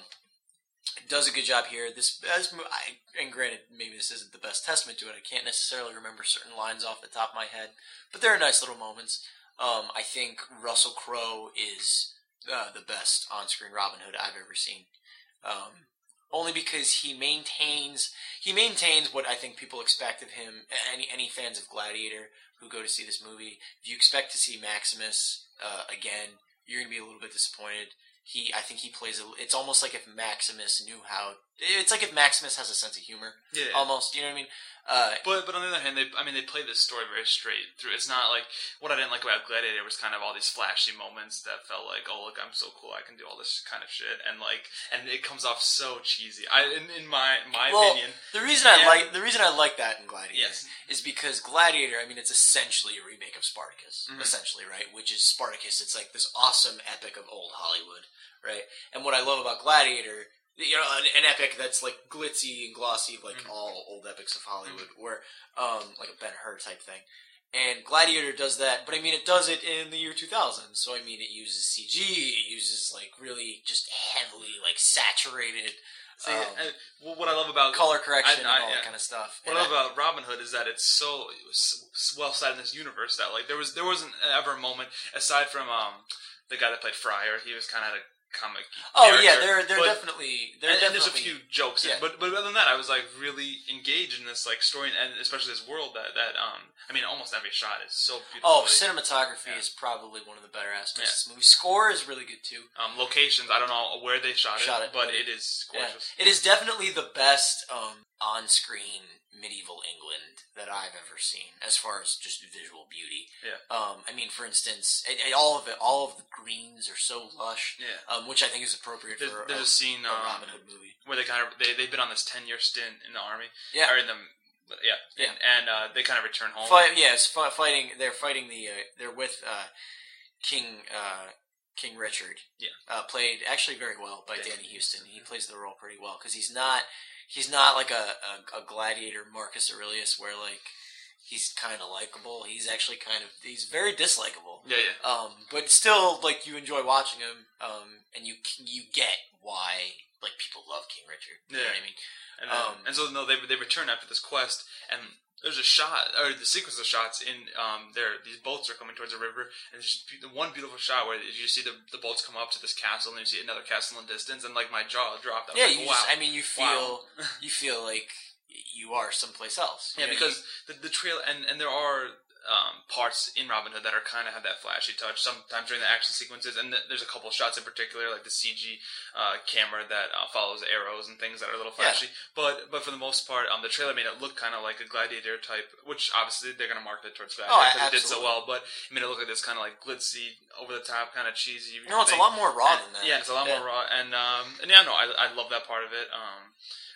does a good job here. This, as I, and granted, maybe this isn't the best testament to it. I can't necessarily remember certain lines off the top of my head, but there are nice little moments. Um, I think Russell Crowe is uh, the best on-screen Robin Hood I've ever seen. Um, only because he maintains he maintains what I think people expect of him. Any any fans of Gladiator who go to see this movie, if you expect to see Maximus uh, again, you're gonna be a little bit disappointed. He, I think he plays a. It's almost like if Maximus knew how. It's like if Maximus has a sense of humor. Yeah. Almost, you know what I mean? Uh, but but on the other hand, they I mean they play this story very straight through. It's not like what I didn't like about Gladiator was kind of all these flashy moments that felt like, oh look, I'm so cool, I can do all this kind of shit, and like and it comes off so cheesy. I in, in my my well, opinion, the reason I yeah. like the reason I like that in Gladiator yes. is because Gladiator. I mean, it's essentially a remake of Spartacus, mm-hmm. essentially, right? Which is Spartacus. It's like this awesome epic of old Hollywood, right? And what I love about Gladiator. You know, an, an epic that's like glitzy and glossy, like mm-hmm. all old epics of Hollywood, mm-hmm. where um, like a Ben-Hur type thing. And Gladiator does that, but I mean, it does it in the year two thousand. So I mean, it uses C G, it uses like really just heavily like saturated. See, um, and what I love about color correction I, I, and all yeah. that kind of stuff. What and I love I, about Robin Hood is that it's so well set in this universe that like there was there wasn't ever a moment aside from um the guy that played Friar. He was kind of a comic. Oh character. yeah, they're they're but, definitely. They're and, definitely and there's a few jokes, yeah. in, but but other than that, I was like really engaged in this like story and especially this world that that um I mean almost every shot is so beautiful. Oh, cinematography yeah. is probably one of the better aspects yeah. of this movie. Score is really good too. Um, locations, I don't know where they shot, shot it, it, but but it is gorgeous. Yeah. It is definitely the best um on-screen medieval England that I've ever seen, as far as just visual beauty. Yeah. Um, I mean, for instance, it, it, all of it, all of the greens are so lush. Yeah. Um, which I think is appropriate there's, for there's a, a scene a um, Robin Hood movie where they kind of they they've been on this ten year stint in the army. Yeah. Or in the yeah yeah and, and uh, they kind of return home. Fight, yeah, it's fi- fighting. They're fighting the. Uh, they're with uh, King. Uh, King Richard. Yeah. Uh, played actually very well by Danny, Danny Houston. Houston. He plays the role pretty well because he's not. He's not like a, a, a gladiator Marcus Aurelius where like he's kind of likable. He's actually kind of he's very dislikable. Yeah, yeah. Um, but still like you enjoy watching him. Um, and you you get why like people love King Richard. You yeah. know what I mean? And, then, um, and so no, they they return after this quest and. There's a shot, or the sequence of shots in um, there. These boats are coming towards a river, and there's just one beautiful shot where you see the the boats come up to this castle, and you see another castle in the distance, and like my jaw dropped. I was yeah, like, you wow. just, I mean, you feel wow. you feel like you are someplace else. Yeah, you know, because you, the the trail and, and there are um, parts in Robin Hood that are kind of have that flashy touch. Sometimes during the action sequences, and th- there's a couple shots in particular, like the C G uh, camera that uh, follows arrows and things that are a little flashy. Yeah. But but for the most part, um, the trailer made it look kind of like a Gladiator type, which obviously they're going to market it towards that oh, because it did so absolutely. well. But it made it look like this kind of like glitzy, over the top, kind of cheesy. No, it's thing. a lot more raw and, than that. Yeah, it's a lot yeah. more raw, and um, and yeah, no, I I love that part of it. Um.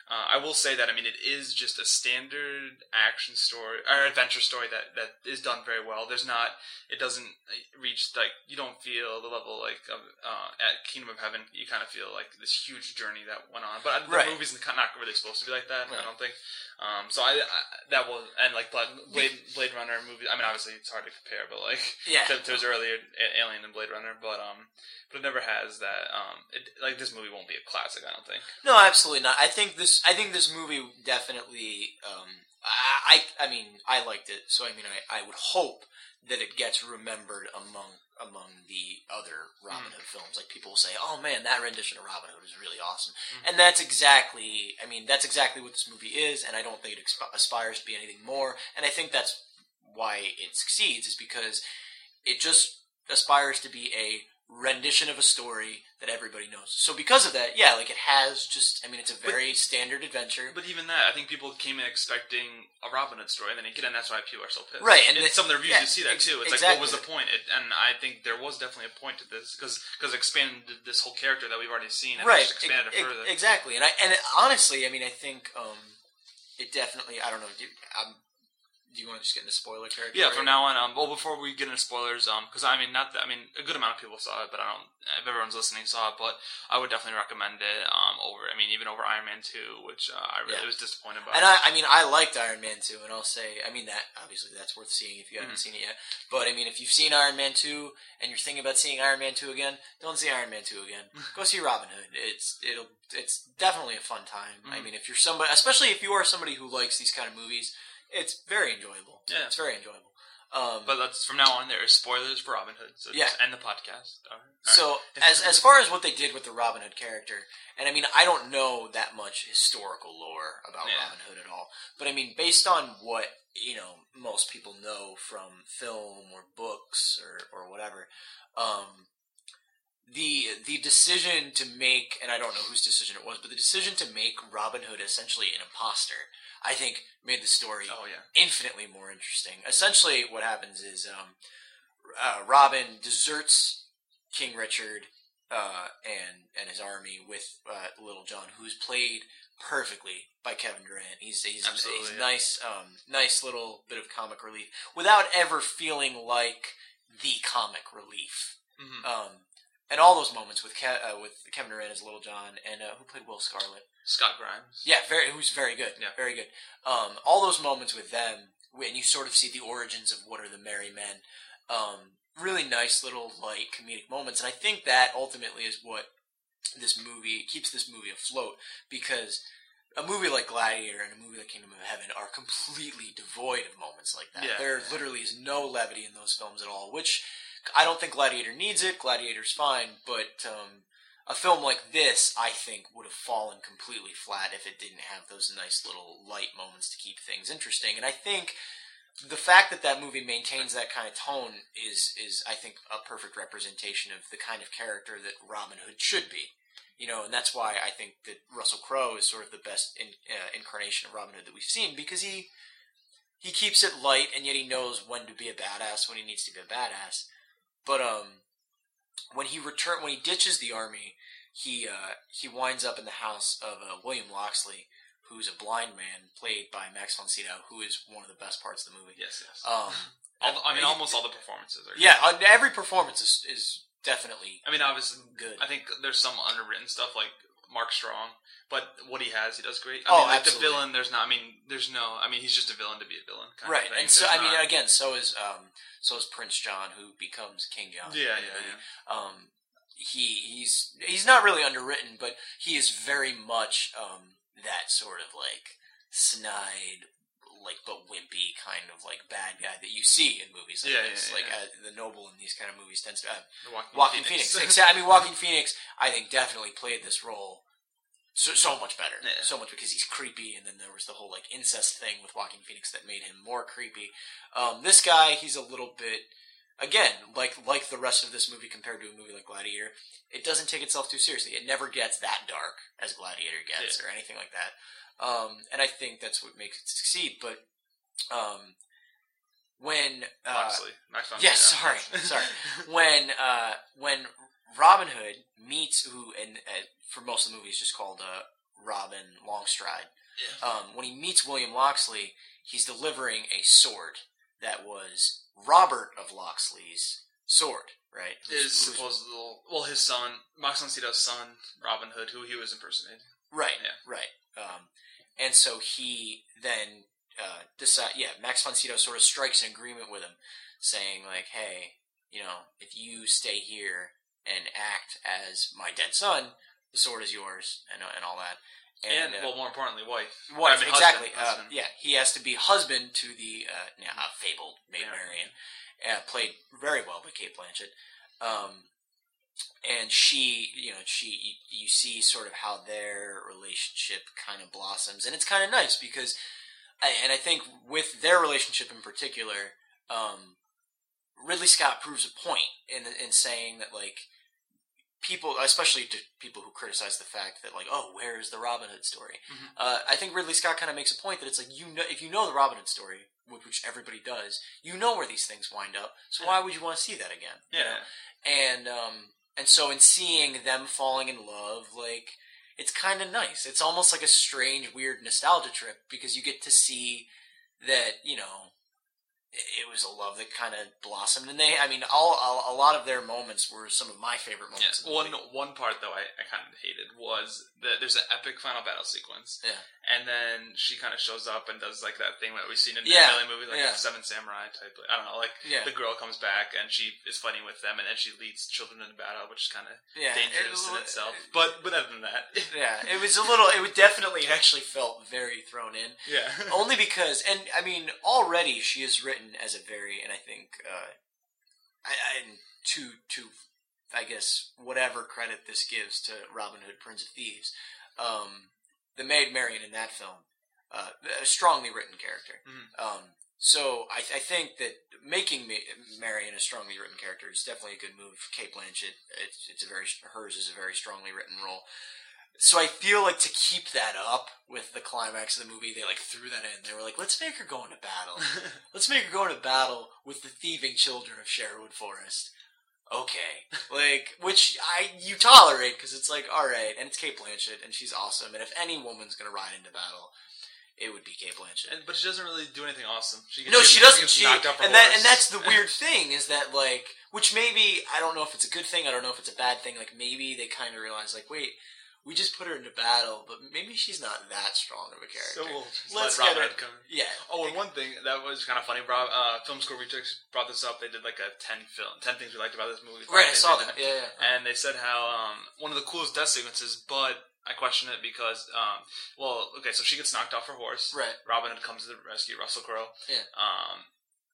Uh, I will say that, I mean, it is just a standard action story, or adventure story that, that is done very well. There's not, it doesn't reach, like, you don't feel the level, like, of, uh, at Kingdom of Heaven, you kind of feel, like, this huge journey that went on. But the right. movie's not really supposed to be like that, right. I don't think. Um, so I, I, that was, and, like, Blade, Blade Runner movie, I mean, obviously, it's hard to compare, but, like, yeah. to, to his earlier Alien and Blade Runner, but, um, but it never has that, um, it, like, this movie won't be a classic, I don't think. No, absolutely not. I think this, I think this movie definitely, um, I, I mean, I liked it, so I mean, I, I would hope that it gets remembered among, among the other Robin Hood mm. films. Like, people will say, oh man, that rendition of Robin Hood is really awesome. Mm. And that's exactly, I mean, that's exactly what this movie is, and I don't think it exp- aspires to be anything more, and I think that's why it succeeds, is because it just aspires to be a rendition of a story that everybody knows. So because of that, yeah, like it has just, I mean, it's a very but, standard adventure. But even that, I think people came in expecting a Robin Hood story, and then you get in, and that's why people are so pissed. Right, and in the, some of the reviews yeah, you see that ex- too. It's exactly. like, what was the point? It, and I think there was definitely a point to this, because because expanded this whole character that we've already seen, and right, just expanded it, it further. Exactly, and I and it, honestly, I mean, I think um, it definitely, I don't know, do, um, do you want to just get into spoiler territory? Yeah, from now on. Um, well, before we get into spoilers, um, because I mean, not that, I mean, a good amount of people saw it, but I don't. If everyone's listening saw it, but I would definitely recommend it. Um, over, I mean, even over Iron Man two, which uh, I really yeah. was disappointed by. And I, I mean, I liked Iron Man two, and I'll say, I mean, that obviously that's worth seeing if you haven't mm-hmm. seen it yet. But I mean, if you've seen Iron Man two and you're thinking about seeing Iron Man two again, don't see Iron Man two again. Go see Robin Hood. It's it'll it's definitely a fun time. Mm-hmm. I mean, if you're somebody, especially if you are somebody who likes these kind of movies. It's very enjoyable. Yeah. It's very enjoyable. Um, but let's, from now on, there are spoilers for Robin Hood. So yeah. just end the podcast. All right. All so, right. as as far as what they did with the Robin Hood character, and I mean, I don't know that much historical lore about yeah. Robin Hood at all, but I mean, based on what, you know, most people know from film or books or, or whatever, um, the the decision to make, and I don't know whose decision it was, but the decision to make Robin Hood essentially an imposter, I think, made the story oh, yeah. infinitely more interesting. Essentially, what happens is um, uh, Robin deserts King Richard uh, and and his army with uh, Little John, who's played perfectly by Kevin Durant. He's he's, he's yeah. nice, um, nice little bit of comic relief without ever feeling like the comic relief. Mm-hmm. Um, and all those moments with Ke- uh, with Kevin Durant as Little John, and uh, who played Will Scarlet? Scott Grimes. Yeah, very, who's very good. Yeah. Very good. Um, all those moments with them, when you sort of see the origins of what are the Merry Men, um, really nice little, like, comedic moments. And I think that ultimately is what this movie, keeps this movie afloat, because a movie like Gladiator and a movie like Kingdom of Heaven are completely devoid of moments like that. Yeah. There literally is no levity in those films at all, which I don't think Gladiator needs it. Gladiator's fine, but um, a film like this, I think, would have fallen completely flat if it didn't have those nice little light moments to keep things interesting. And I think the fact that that movie maintains that kind of tone is, is I think, a perfect representation of the kind of character that Robin Hood should be. You know, and that's why I think that Russell Crowe is sort of the best in, uh, incarnation of Robin Hood that we've seen, because he he keeps it light, and yet he knows when to be a badass, when he needs to be a badass. But um, when he return, when he ditches the army, he uh, he winds up in the house of uh, William Loxley, who's a blind man, played by Max von Sydow, who is one of the best parts of the movie. Yes, yes. Um, all the, I mean, almost all the performances are. Yeah, uh, every performance is, is definitely. I mean, obviously good. I think there's some underwritten stuff like Mark Strong, but what he has, he does great. I oh, mean, like absolutely. The villain, there's not. I mean, there's no. I mean, he's just a villain to be a villain, kind right? Of thing. And so, there's I mean, not, again, so is um, so is Prince John, who becomes King John. Yeah, yeah, yeah. Um, he he's he's not really underwritten, but he is very much um that sort of like snide, like but wimpy kind of like bad guy that you see in movies like yeah, this. Yeah, like yeah. Uh, the noble in these kind of movies tends to uh, Walking, Walking Phoenix. Phoenix. Except, I mean, Walking Phoenix, I think definitely played this role so so much better. Yeah. So much because he's creepy, and then there was the whole like incest thing with Walking Phoenix that made him more creepy. Um, this guy, he's a little bit. Again, like like the rest of this movie compared to a movie like Gladiator, it doesn't take itself too seriously. It never gets that dark as Gladiator gets, yeah. or anything like that. Um, and I think that's what makes it succeed. But um, when uh, Moxley, Max von yes, Sydow. sorry, sorry. when uh, when Robin Hood meets who, and uh, for most of the movie is just called uh, Robin Longstride. Yeah. Um, when he meets William Loxley, he's delivering a sword that was Robert of Loxley's sword, right? His Who's- supposed little, well, his son, Max von Sydow's son, Robin Hood, who he was impersonating. Right, Yeah. right. Um, and so he then uh, decide, yeah, Max von Sydow sort of strikes an agreement with him, saying like, "Hey, you know, if you stay here and act as my dead son, the sword is yours," and and all that. And, uh, well, more importantly, wife. wife, I mean, exactly. husband, husband. Uh, yeah, he has to be husband to the uh, yeah, uh, fabled Maid Yeah. Marian, uh, played very well by Cate Blanchett. Um, and she, you know, she, you, you see sort of how their relationship kind of blossoms, and it's kind of nice because, I, and I think with their relationship in particular, um, Ridley Scott proves a point in in saying that like people, especially to people who criticize the fact that like, oh, where's the Robin Hood story? Mhm. Uh, I think Ridley Scott kind of makes a point that it's like you know, if you know the Robin Hood story, which everybody does, you know where these things wind up. So Yeah. why would you want to see that again? you Yeah. know? And um, and so in seeing them falling in love, like it's kind of nice. It's almost like a strange, weird nostalgia trip because you get to see that you know it was a love that kind of blossomed, and they, I mean, all, all a lot of their moments were some of my favorite Yeah. moments. in the One movie. one part though I, I kind of hated was that there's an epic final battle sequence, Yeah. and then she kind of shows up and does like that thing that we've seen in Yeah. the movie, like Yeah. Seven Samurai type. I don't know, like Yeah. the girl comes back and she is fighting with them, and then she leads children into battle, which is kind of Yeah, dangerous it- in itself. But but other than that, Yeah, it was a little. It would definitely actually felt very thrown in. yeah, Only because, and I mean, already she is written as a very, and I think, uh, I, I to to, I guess whatever credit this gives to Robin Hood, Prince of Thieves, um, the Maid Marian in that film, uh, a strongly written character. Mhm. Um, so I, I think that making Ma- Marian a strongly written character is definitely a good move. Cate Blanchett, it's it's a very hers is a very strongly written role. So I feel like to keep that up with the climax of the movie, they like threw that in. They were like, let's make her go into battle. Let's make her go into battle with the thieving children of Sherwood Forest. Okay. Like, which I you tolerate because it's like, all right, and it's Cate Blanchett, and she's awesome. And if any woman's going to ride into battle, it would be Cate Blanchett. and, but she doesn't really do anything awesome. She No, gets, she doesn't. gets She, knocked off her and that horse. and that's the weird thing is that like, which maybe I don't know if it's a good thing. I don't know if it's a bad thing. Like maybe they kind of realize like, wait, we just put her into battle, but maybe she's not that strong of a character. So we'll just Let's let get Robin her- Hood come. Yeah. Oh, and one thing that was kind of funny, Rob, uh, Film School Rejects brought this up. They did like a ten film, ten things we liked about this movie. Right, I Five saw things that. they did. Yeah, yeah. And they said how um, one of the coolest death sequences, but I question it because, um, well, okay, so she gets knocked off her horse. Right. Robin Hood comes to the rescue, Russell Crowe. Yeah. Um,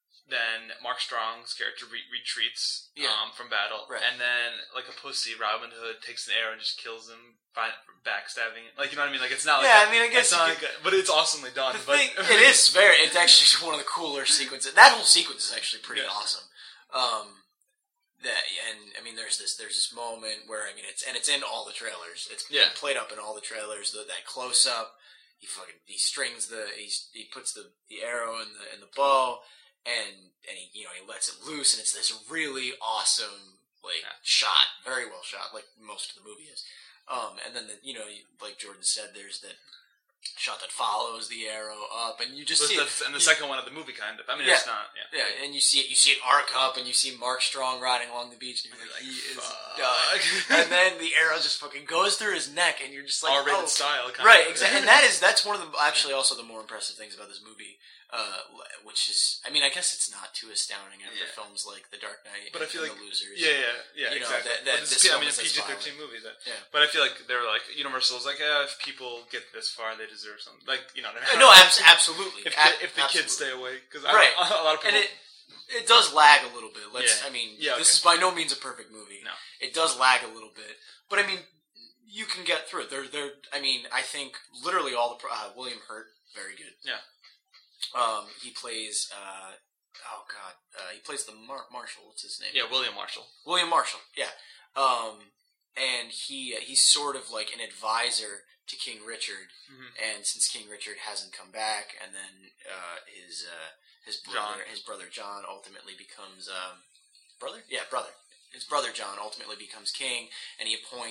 then Mark Strong's character re- retreats Yeah. um, from battle, Right. and then like a pussy, Robin Hood takes an arrow and just kills him by backstabbing. Like you know what I mean? Like it's not like Yeah, a- I mean, I guess it's not you like a, but it's awesomely done. The but thing, it is very. It's actually one of the cooler sequences. That whole sequence is actually pretty Yeah. awesome. Um, that and I mean, there's this there's this moment where I mean, it's and it's in all the trailers. It's Yeah. played up in all the trailers. The, that close up, he fucking he strings the he he puts the, the arrow in the in the bow, and and he you know he lets it loose, and it's this really awesome like Yeah. shot, very well shot, like most of the movie is. Um, and then the, you know, like Jordan said, there's that shot that follows the arrow up, and you just But see that's- it. and the you- second one of the movie, kind of. I mean, Yeah. it's not. Yeah. Yeah, and you see it. You see it arc up, and you see Mark Strong riding along the beach, and you're like, he is Fuck. done. And then the arrow just fucking goes through his neck, and you're just like, R-rated oh. style, kind Right, of. exactly. And that is that's one of the actually also the more impressive things about this movie, uh, which is, I mean, I guess it's not too astounding after Yeah. films like The Dark Knight, But I and feel The like- Losers. Yeah, yeah, yeah, You know, exactly. that- that But it's, this I film mean, is a this P G thirteen violent. movie. That, Yeah. But I feel like they're like Universal's like, yeah, if people get this far, they deserve something. Like, you know, what I mean? No, abs- absolutely. If, Ab- the, if the kids stay absolutely. away, because Right. a lot of people. And it it does lag a little bit. Let's. Yeah. I mean, Yeah, this okay. is by no means a perfect movie. No. It does lag a little bit, but I mean, you can get through it. There, there. I mean, I think literally all the pro- uh, William Hurt, very good. Yeah. Um, he plays. Uh, oh God, uh, he plays the Mar- Marshall. What's his name? yeah, William Marshall. William Marshall. Yeah. Um, and he uh, he's sort of like an advisor to King Richard, Mhm. and since King Richard hasn't come back, and then uh, his uh, his brother John. his brother John ultimately becomes um, brother, yeah, brother. His brother John ultimately becomes king, and he appoints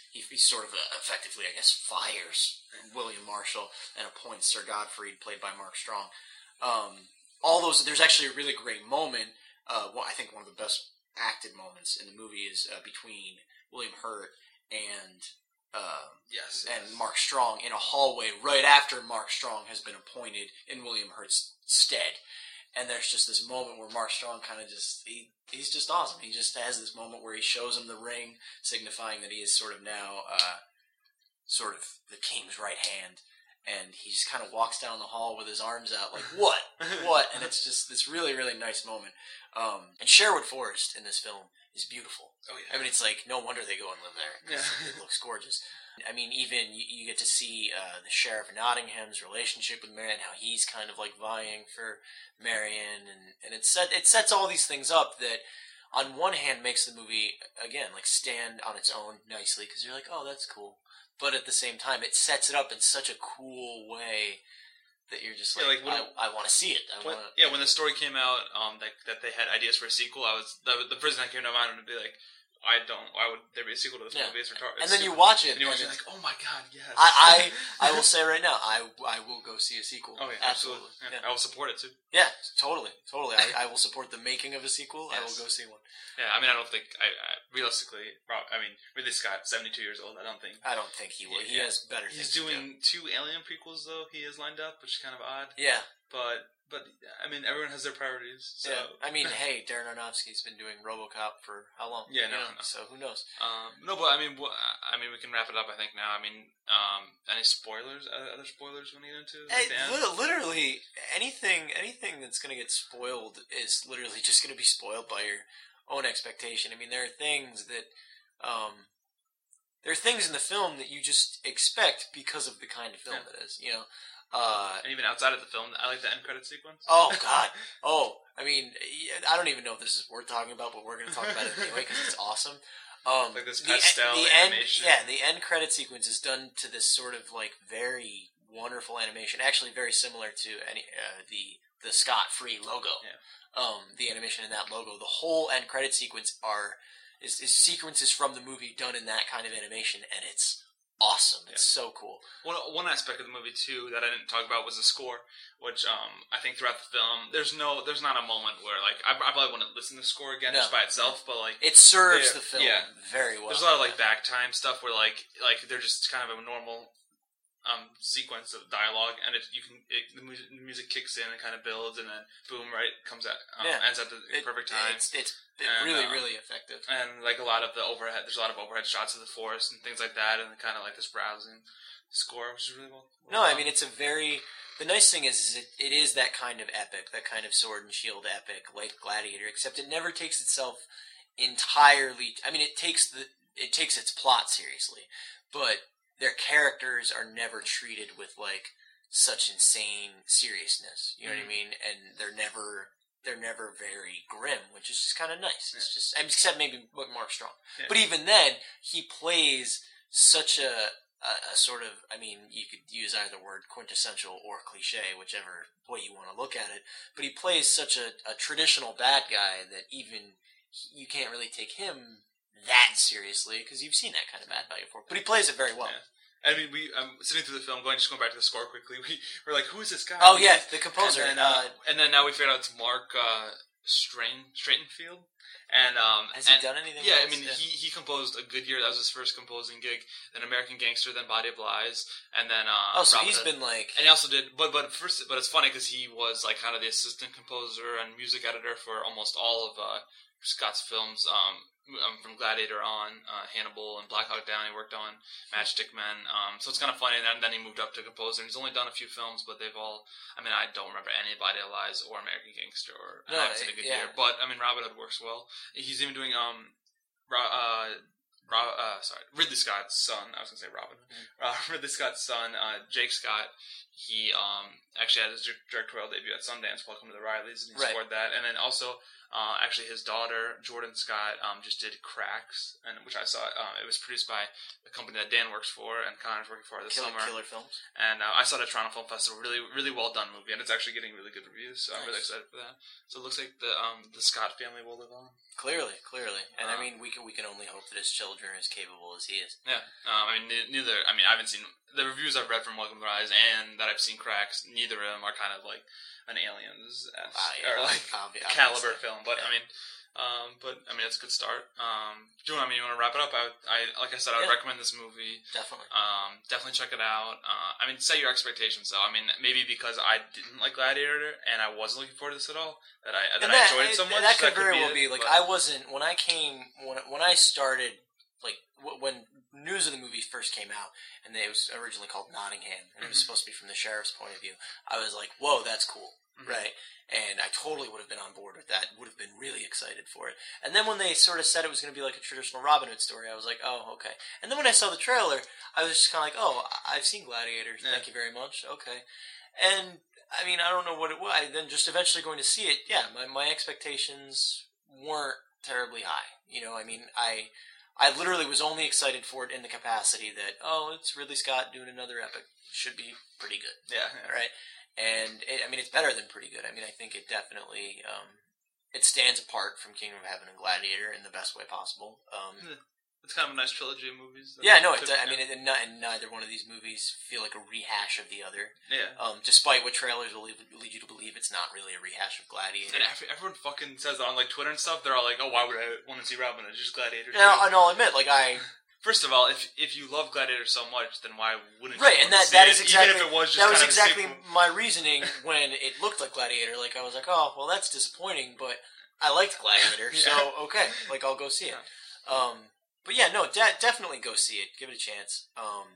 he, he sort of uh, effectively, I guess, fires William Marshall and appoints Sir Godfrey, played by Mark Strong. Um, all those, there's actually a really great moment. Uh, well, I think one of the best acted moments in the movie is uh, between William Hurt and uh, yes, and yes. Mark Strong in a hallway right after Mark Strong has been appointed in William Hurt's stead. And there's just this moment where Mark Strong kind of just, he, he's just awesome. He just has this moment where he shows him the ring, signifying that he is sort of now, uh, sort of the king's right hand. And he just kind of walks down the hall with his arms out, like, what? What? And it's just this really, really nice moment. Um, and Sherwood Forest in this film is beautiful. Oh, yeah. I mean, it's like, no wonder they go and live there. 'Cause Yeah. it looks gorgeous. I mean, even you, you get to see uh, the Sheriff of Nottingham's relationship with Marion, how he's kind of like vying for Marion, and, and it set it sets all these things up that, on one hand, makes the movie again like stand on its own nicely because you're like, oh, that's cool, but at the same time, it sets it up in such a cool way that you're just like, Yeah, like when I, I want to see it. I When, want. yeah, when the story came out, um, that that they had ideas for a sequel, I was the the first thing that came to mind would be like, I don't. Why would there be a sequel to this Yeah. movie? It's retarded. And then you watch it, and you watch it and like, oh my god, yes. I, I I will say right now, I I will go see a sequel. Oh yeah, absolutely. absolutely. Yeah. Yeah. I will support it too. Yeah, totally, totally. I, I will support the making of a sequel. I will Yes. go see one. Yeah, I mean, I don't think I, I realistically. I mean, Ridley Scott, seventy-two years old. I don't think I don't think he will. He Yeah. has better he's things to do. doing two Alien prequels though. He is lined up, which is kind of odd. Yeah, But but I mean, everyone has their priorities. So. yeah. I mean, hey, Darren Aronofsky's been doing RoboCop for how long? Yeah, no, You know, no. So who knows? Um, no, but I mean, wha- I mean, we can wrap it up. I think now. I mean, um, any spoilers? Other other spoilers we need into? Hey, Like the end? li- literally anything anything that's going to get spoiled is literally just going to be spoiled by your own expectation. I mean, there are things that um, there are things in the film that you just expect because of the kind of film Yeah. it is. You know. Uh, And even outside of the film, I like the end credit sequence. oh God! Oh, I mean, I don't even know if this is worth talking about, but we're going to talk about it anyway because it's awesome. Um, Like this the, pastel the end, animation. yeah, the end credit sequence is done to this sort of like very wonderful animation, actually very similar to any uh, the the Scott Free logo. Yeah. Um, the animation in that logo, the whole end credit sequence are is, is sequences from the movie done in that kind of animation, and it's awesome. It's so cool. One one aspect of the movie too that I didn't talk about was the score, which um I think throughout the film there's no there's not a moment where like I, I probably wouldn't listen to the score again No. just by itself, but like It serves Yeah, the film yeah. very well. there's a lot of like back time stuff where like like they're just kind of a normal um sequence of dialogue, and it you can it, the, music, the music kicks in and kind of builds, and then boom, right comes at um, Yeah. ends at the It- perfect time. It's, it's And, really, uh, really effective. And like a lot of the overhead, there's a lot of overhead shots of the forest and things like that, and kind of like this browsing score, which is really well. well No, I done. mean, it's a very... The nice thing is, is it, it is that kind of epic, that kind of sword and shield epic, like Gladiator, except it never takes itself entirely... I mean, it takes the it takes its plot seriously, but their characters are never treated with, like, such insane seriousness. You know Mm-hmm. what I mean? And they're never... They're never very grim, which is just kind of nice. It's just, I mean, except maybe Mark Strong. Yeah. But even then, he plays such a, a, a sort of, I mean, you could use either word quintessential or cliche, whichever way you want to look at it. But he plays such a, a traditional bad guy that even you can't really take him that seriously because you've seen that kind of bad guy before. But he plays it very well. Yeah. I mean, we um, sitting through the film, going just going back to the score quickly. We were like, "Who is this guy?" Oh yeah, the composer. And then, uh, uh, and then now we figured out it's Mark uh, Strain Straitenfield, and um, has he and, done anything? Yeah, else? I mean, he he composed A Good Year. That was his first composing gig. Then American Gangster, then Body of Lies, and then uh, oh, so Robin he's Hood. been like, And he also did, but but first, but it's funny because he was like kind of the assistant composer and music editor for almost all of uh, Scott's films. Um, um, from Gladiator on, uh, Hannibal and Black Hawk Down he worked on, Matchstick Men. Um, so it's kind of funny. And then he moved up to composer. And he's only done a few films, but they've all. I mean, I don't remember any Body of Lies or American Gangster or No, I've seen A Good yeah. Year. But I mean, Robin Hood works well. He's even doing um, Ro- uh, Ro- uh, sorry, Ridley Scott's son. I was gonna say Robin. Mm. Uh, Ridley Scott's son, uh, Jake Scott. he um, actually had his directorial debut at Sundance, Welcome to the Rileys, and he Right. scored that. And then also, uh, actually, his daughter, Jordan Scott, um, just did Cracks, and which I saw. Um, it was produced by the company that Dan works for and Connor's working for this Killer, summer. Killer Films. And uh, I saw the Toronto Film Festival. Really, really well done movie, and it's actually getting really good reviews. So I'm really Nice. excited for that. So it looks like the um, the Scott family will live on. Clearly, clearly, and I Um, mean, we can we can only hope that his children are as capable as he is. Yeah, um, I mean, ne- neither. I mean, I haven't seen the reviews I've read from Welcome to the Rise and that I've seen Cracks. Neither of them are kind of like an Aliens Uh, yeah, or like obvi- caliber obviously. film. But Yeah. I mean, um, but I mean, it's a good start. Um, do you want? I mean, you want to wrap it up? I, I like I said, I would Yeah. recommend this movie. Definitely. Um, definitely check it out. Uh, I mean, set your expectations though. I mean, maybe because I didn't like Gladiator and I wasn't looking forward to this at all, that I that And I enjoyed it so much. That could very be well it, be. Like but- I wasn't when I came when when I started like w- when news of the movie first came out, and it was originally called Nottingham, and it was Mhm. supposed to be from the sheriff's point of view. I was like, "Whoa, that's cool." Mhm. Right, and I totally would have been on board with that. Would have been really excited for it. And then when they sort of said it was going to be like a traditional Robin Hood story, I was like, "Oh, okay." And then when I saw the trailer, I was just kind of like, "Oh, I- I've seen Gladiator. Yeah. Thank you very much." Okay, and I mean, I don't know what it was. I then just eventually going to see it. Yeah, my my expectations weren't terribly high. You know, I mean, I I literally was only excited for it in the capacity that oh, it's Ridley Scott doing another epic. Should be pretty good. yeah, yeah. Right, and it, I mean it's better than pretty good. I mean I think it definitely um, it stands apart from Kingdom of Heaven and Gladiator in the best way possible. Um, It's kind of a nice trilogy of movies. that- yeah, no, it, that- I mean, it, and, not- and neither one of these movies feel like a rehash of the other. yeah. Um, despite what trailers will lead, lead you to believe, it's not really a rehash of Gladiator. And every, everyone fucking says that on like Twitter and stuff. They're all like, "Oh, why would I want to see Robin Hood? It's just Gladiator." Now, and I'll admit, like I First of all, if if you love Gladiator so much, then why wouldn't right, you and want that to see that it? is exactly Even if it was just that was kind of a exactly sequel. my reasoning when it looked like Gladiator. Like I was like, oh, well, that's disappointing, but I liked Gladiator, Yeah. so okay, like I'll go see it. Um, but yeah, no, de- definitely go see it. Give it a chance. Um,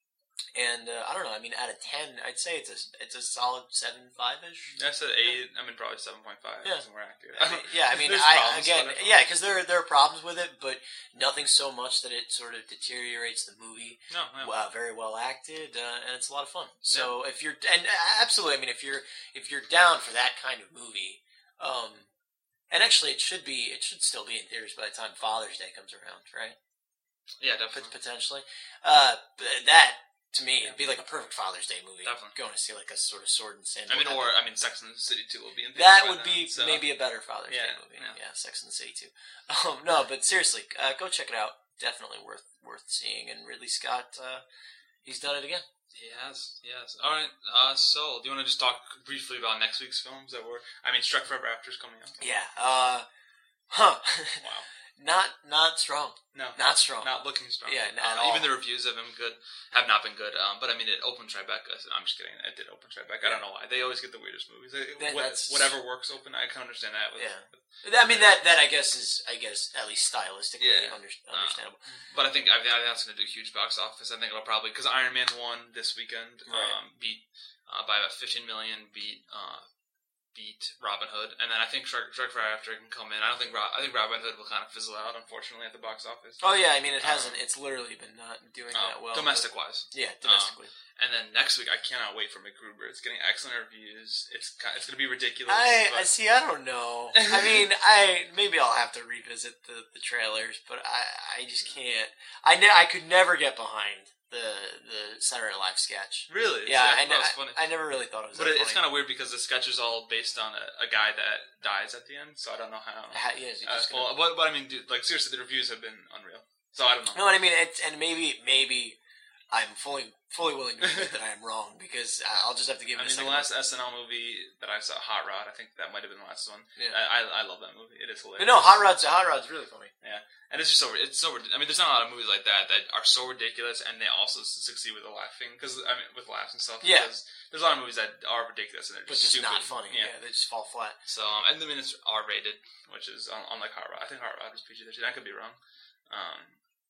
and uh, I don't know. I mean, out of ten, I'd say it's a it's a solid seven five ish. I said eight. I mean, probably seven point five. Yeah. More accurate. I mean, yeah, I mean, There's I problems, again, but- yeah, because there there are problems with it, but nothing so much that it sort of deteriorates the movie. No, no. Uh, very well acted, uh, and it's a lot of fun. So if you're and uh, absolutely, I mean, if you're if you're down for that kind of movie, um, and actually, it should be it should still be in theaters by the time Father's Day comes around, right? Yeah, Pot- definitely. Potentially, uh, b- that to me it'd be like a perfect Father's Day movie. Definitely. Going to see like a sort of sword and sandal. I mean, epic. or I mean, Sex and the City two will be in theaters That by would then, be so. maybe a better Father's Yeah, Day movie. yeah. Yeah. Sex and the City too. Um, no, but seriously, uh, go check it out. Definitely worth worth seeing. And Ridley Scott, uh, he's done it again. Yes, yes. All right. Uh, so, do you want to just talk briefly about next week's films that were? I mean, Strike Forever After is coming out. Yeah. Uh, huh. Wow. not not strong. No, Not strong. Not looking strong. Yeah, not Uh, at all. Even the reviews have been good, have not been good. Um, but I mean, it opened Tribeca. I'm just kidding. It did open Tribeca. I don't know why. They always get the weirdest movies. They, That- what- that's- whatever works open. I can understand that. With, Yeah. I mean that that I guess is I guess at least stylistically Yeah. under, understandable. But I think I think that's going to do a huge box office. I think it'll probably because Iron Man one this weekend Right. um, beat uh, by about fifteen million. Beat uh, beat Robin Hood, and then I think Strike Strike Forever After can come in. I don't think Ro- I think Robin Hood will kind of fizzle out, unfortunately, at the box office. Oh yeah, I mean it Um, hasn't. It's literally been not doing Uh, that well. domestic wise. but- yeah, domestically. And then next week, I cannot wait for MacGruber. It's getting excellent reviews. It's ki- it's going to be ridiculous. I, but- I see. I don't know. I mean, I maybe I'll have to revisit the, the trailers, but I, I just can't. I ne- I could never get behind the the Saturday Night Live sketch. really, Yeah, I, I, thought it was ne- funny. I, I never really thought it was. but that it, it's funny. kind of weird because the sketch is all based on a, a guy that dies at the end, so I don't know how. Ha- yeah, is it Uh, just well, gonna- but, but I mean, dude, like seriously, the reviews have been unreal. So I don't know. No, what I mean, it's, and maybe maybe I'm fully fully willing to admit that I am wrong because I'll just have to give it I a mean, the second. last S N L movie that I saw, Hot Rod, I think that might have been the last one. Yeah. I, I I love that movie. It is hilarious. But no, Hot Rod's Hot Rod's really funny. And it's just so it's so. I mean, there's not a lot of movies like that that are so ridiculous and they also succeed with the laughing because I mean with laughs and stuff. Yeah. Because there's a lot of movies that are ridiculous and they're But just, just stupid. not funny. Yeah. they just fall flat. So um, and I mean it's R rated, which is un- unlike Hot Rod. I think Hot Rod is P G thirteen. I could be wrong. Um,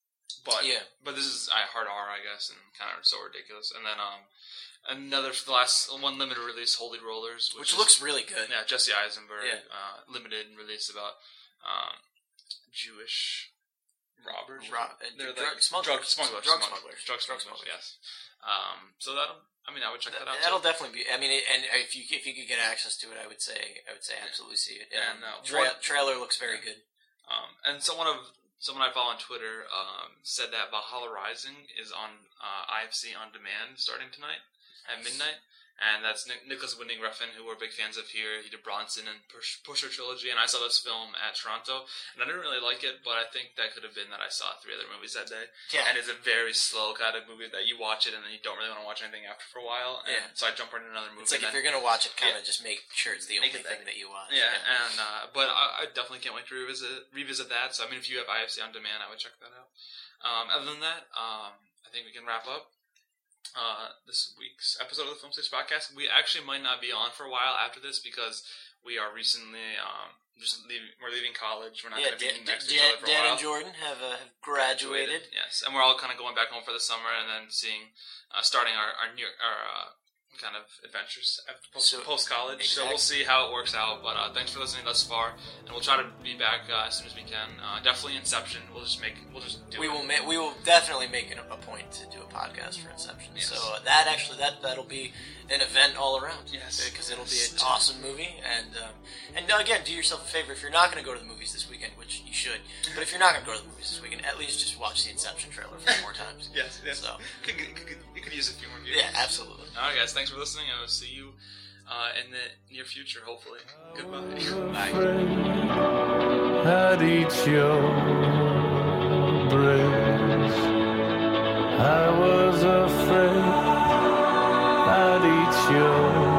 but Yeah. but this is I hard R, I guess, and kind of so ridiculous. And then um, another the last one limited release, Holy Rollers, which, Which is, looks really good. yeah Jesse Eisenberg Yeah. uh, limited release about um, Jewish robbers. smugglers. Ro- uh, They're drug like smugglers. drug smugglers. Drug smugglers. smugglers. Drug Drug smugglers. smugglers. Yes. Um, so that'll. I mean, I would check that, that out. That'll too. definitely be. I mean, it, and if you if you could get access to it, I would say I would say absolutely see it. And, Um, uh, tra- one- trailer looks very good. Um, and someone of someone I follow on Twitter um, said that Valhalla Rising is on uh, I F C on demand starting tonight at midnight. And that's Nic- Nicholas Winding Refn, who we're big fans of here. He did Bronson and Push- Pusher Trilogy, and I saw this film at Toronto, and I didn't really like it, but I think that could have been that I saw three other movies that day. Yeah. And it's a very slow kind of movie that you watch it, and then you don't really want to watch anything after for a while. And Yeah. so I jump right into another movie. It's like if and you're then, gonna watch it, kind of Yeah. just make sure it's the Make only it that- thing that you watch. yeah, and uh, but I, I definitely can't wait to revisit revisit that. So I mean, if you have I F C on demand, I would check that out. Um, other than that, um, I think we can wrap up. Uh, this week's episode of the Film Stage Podcast. We actually might not be on for a while after this because we are recently um, just leaving. We're leaving college. We're not Yeah, going to be Dan, next to each Dan, other for a Dan while. and Jordan have, uh, have graduated. Yes, and we're all kind of going back home for the summer and then seeing, uh, starting our our new our uh, kind of adventures post So- post college. So exactly. we'll see how it works out. But uh, thanks for listening thus far, and we'll try to be back uh, as soon as we can. Uh, definitely Inception. We'll just make. We'll just do We it. will ma- we will definitely make it a point to do a podcast for Inception. Yes. So uh, that actually that that'll be an event all around. Yes. because it'll be an awesome movie. And um, and again, do yourself a favor if you're not going to go to the movies this weekend, which you should. But if you're not going to go to the movies this weekend, at least just watch the Inception trailer four more times. Yes, yes. So Could, could, could, you could use a few more views. yeah, absolutely. All right, guys. Thanks for listening. I will see you uh, in the near future, hopefully. Goodbye. Bye. At each your breast, I was afraid. At each your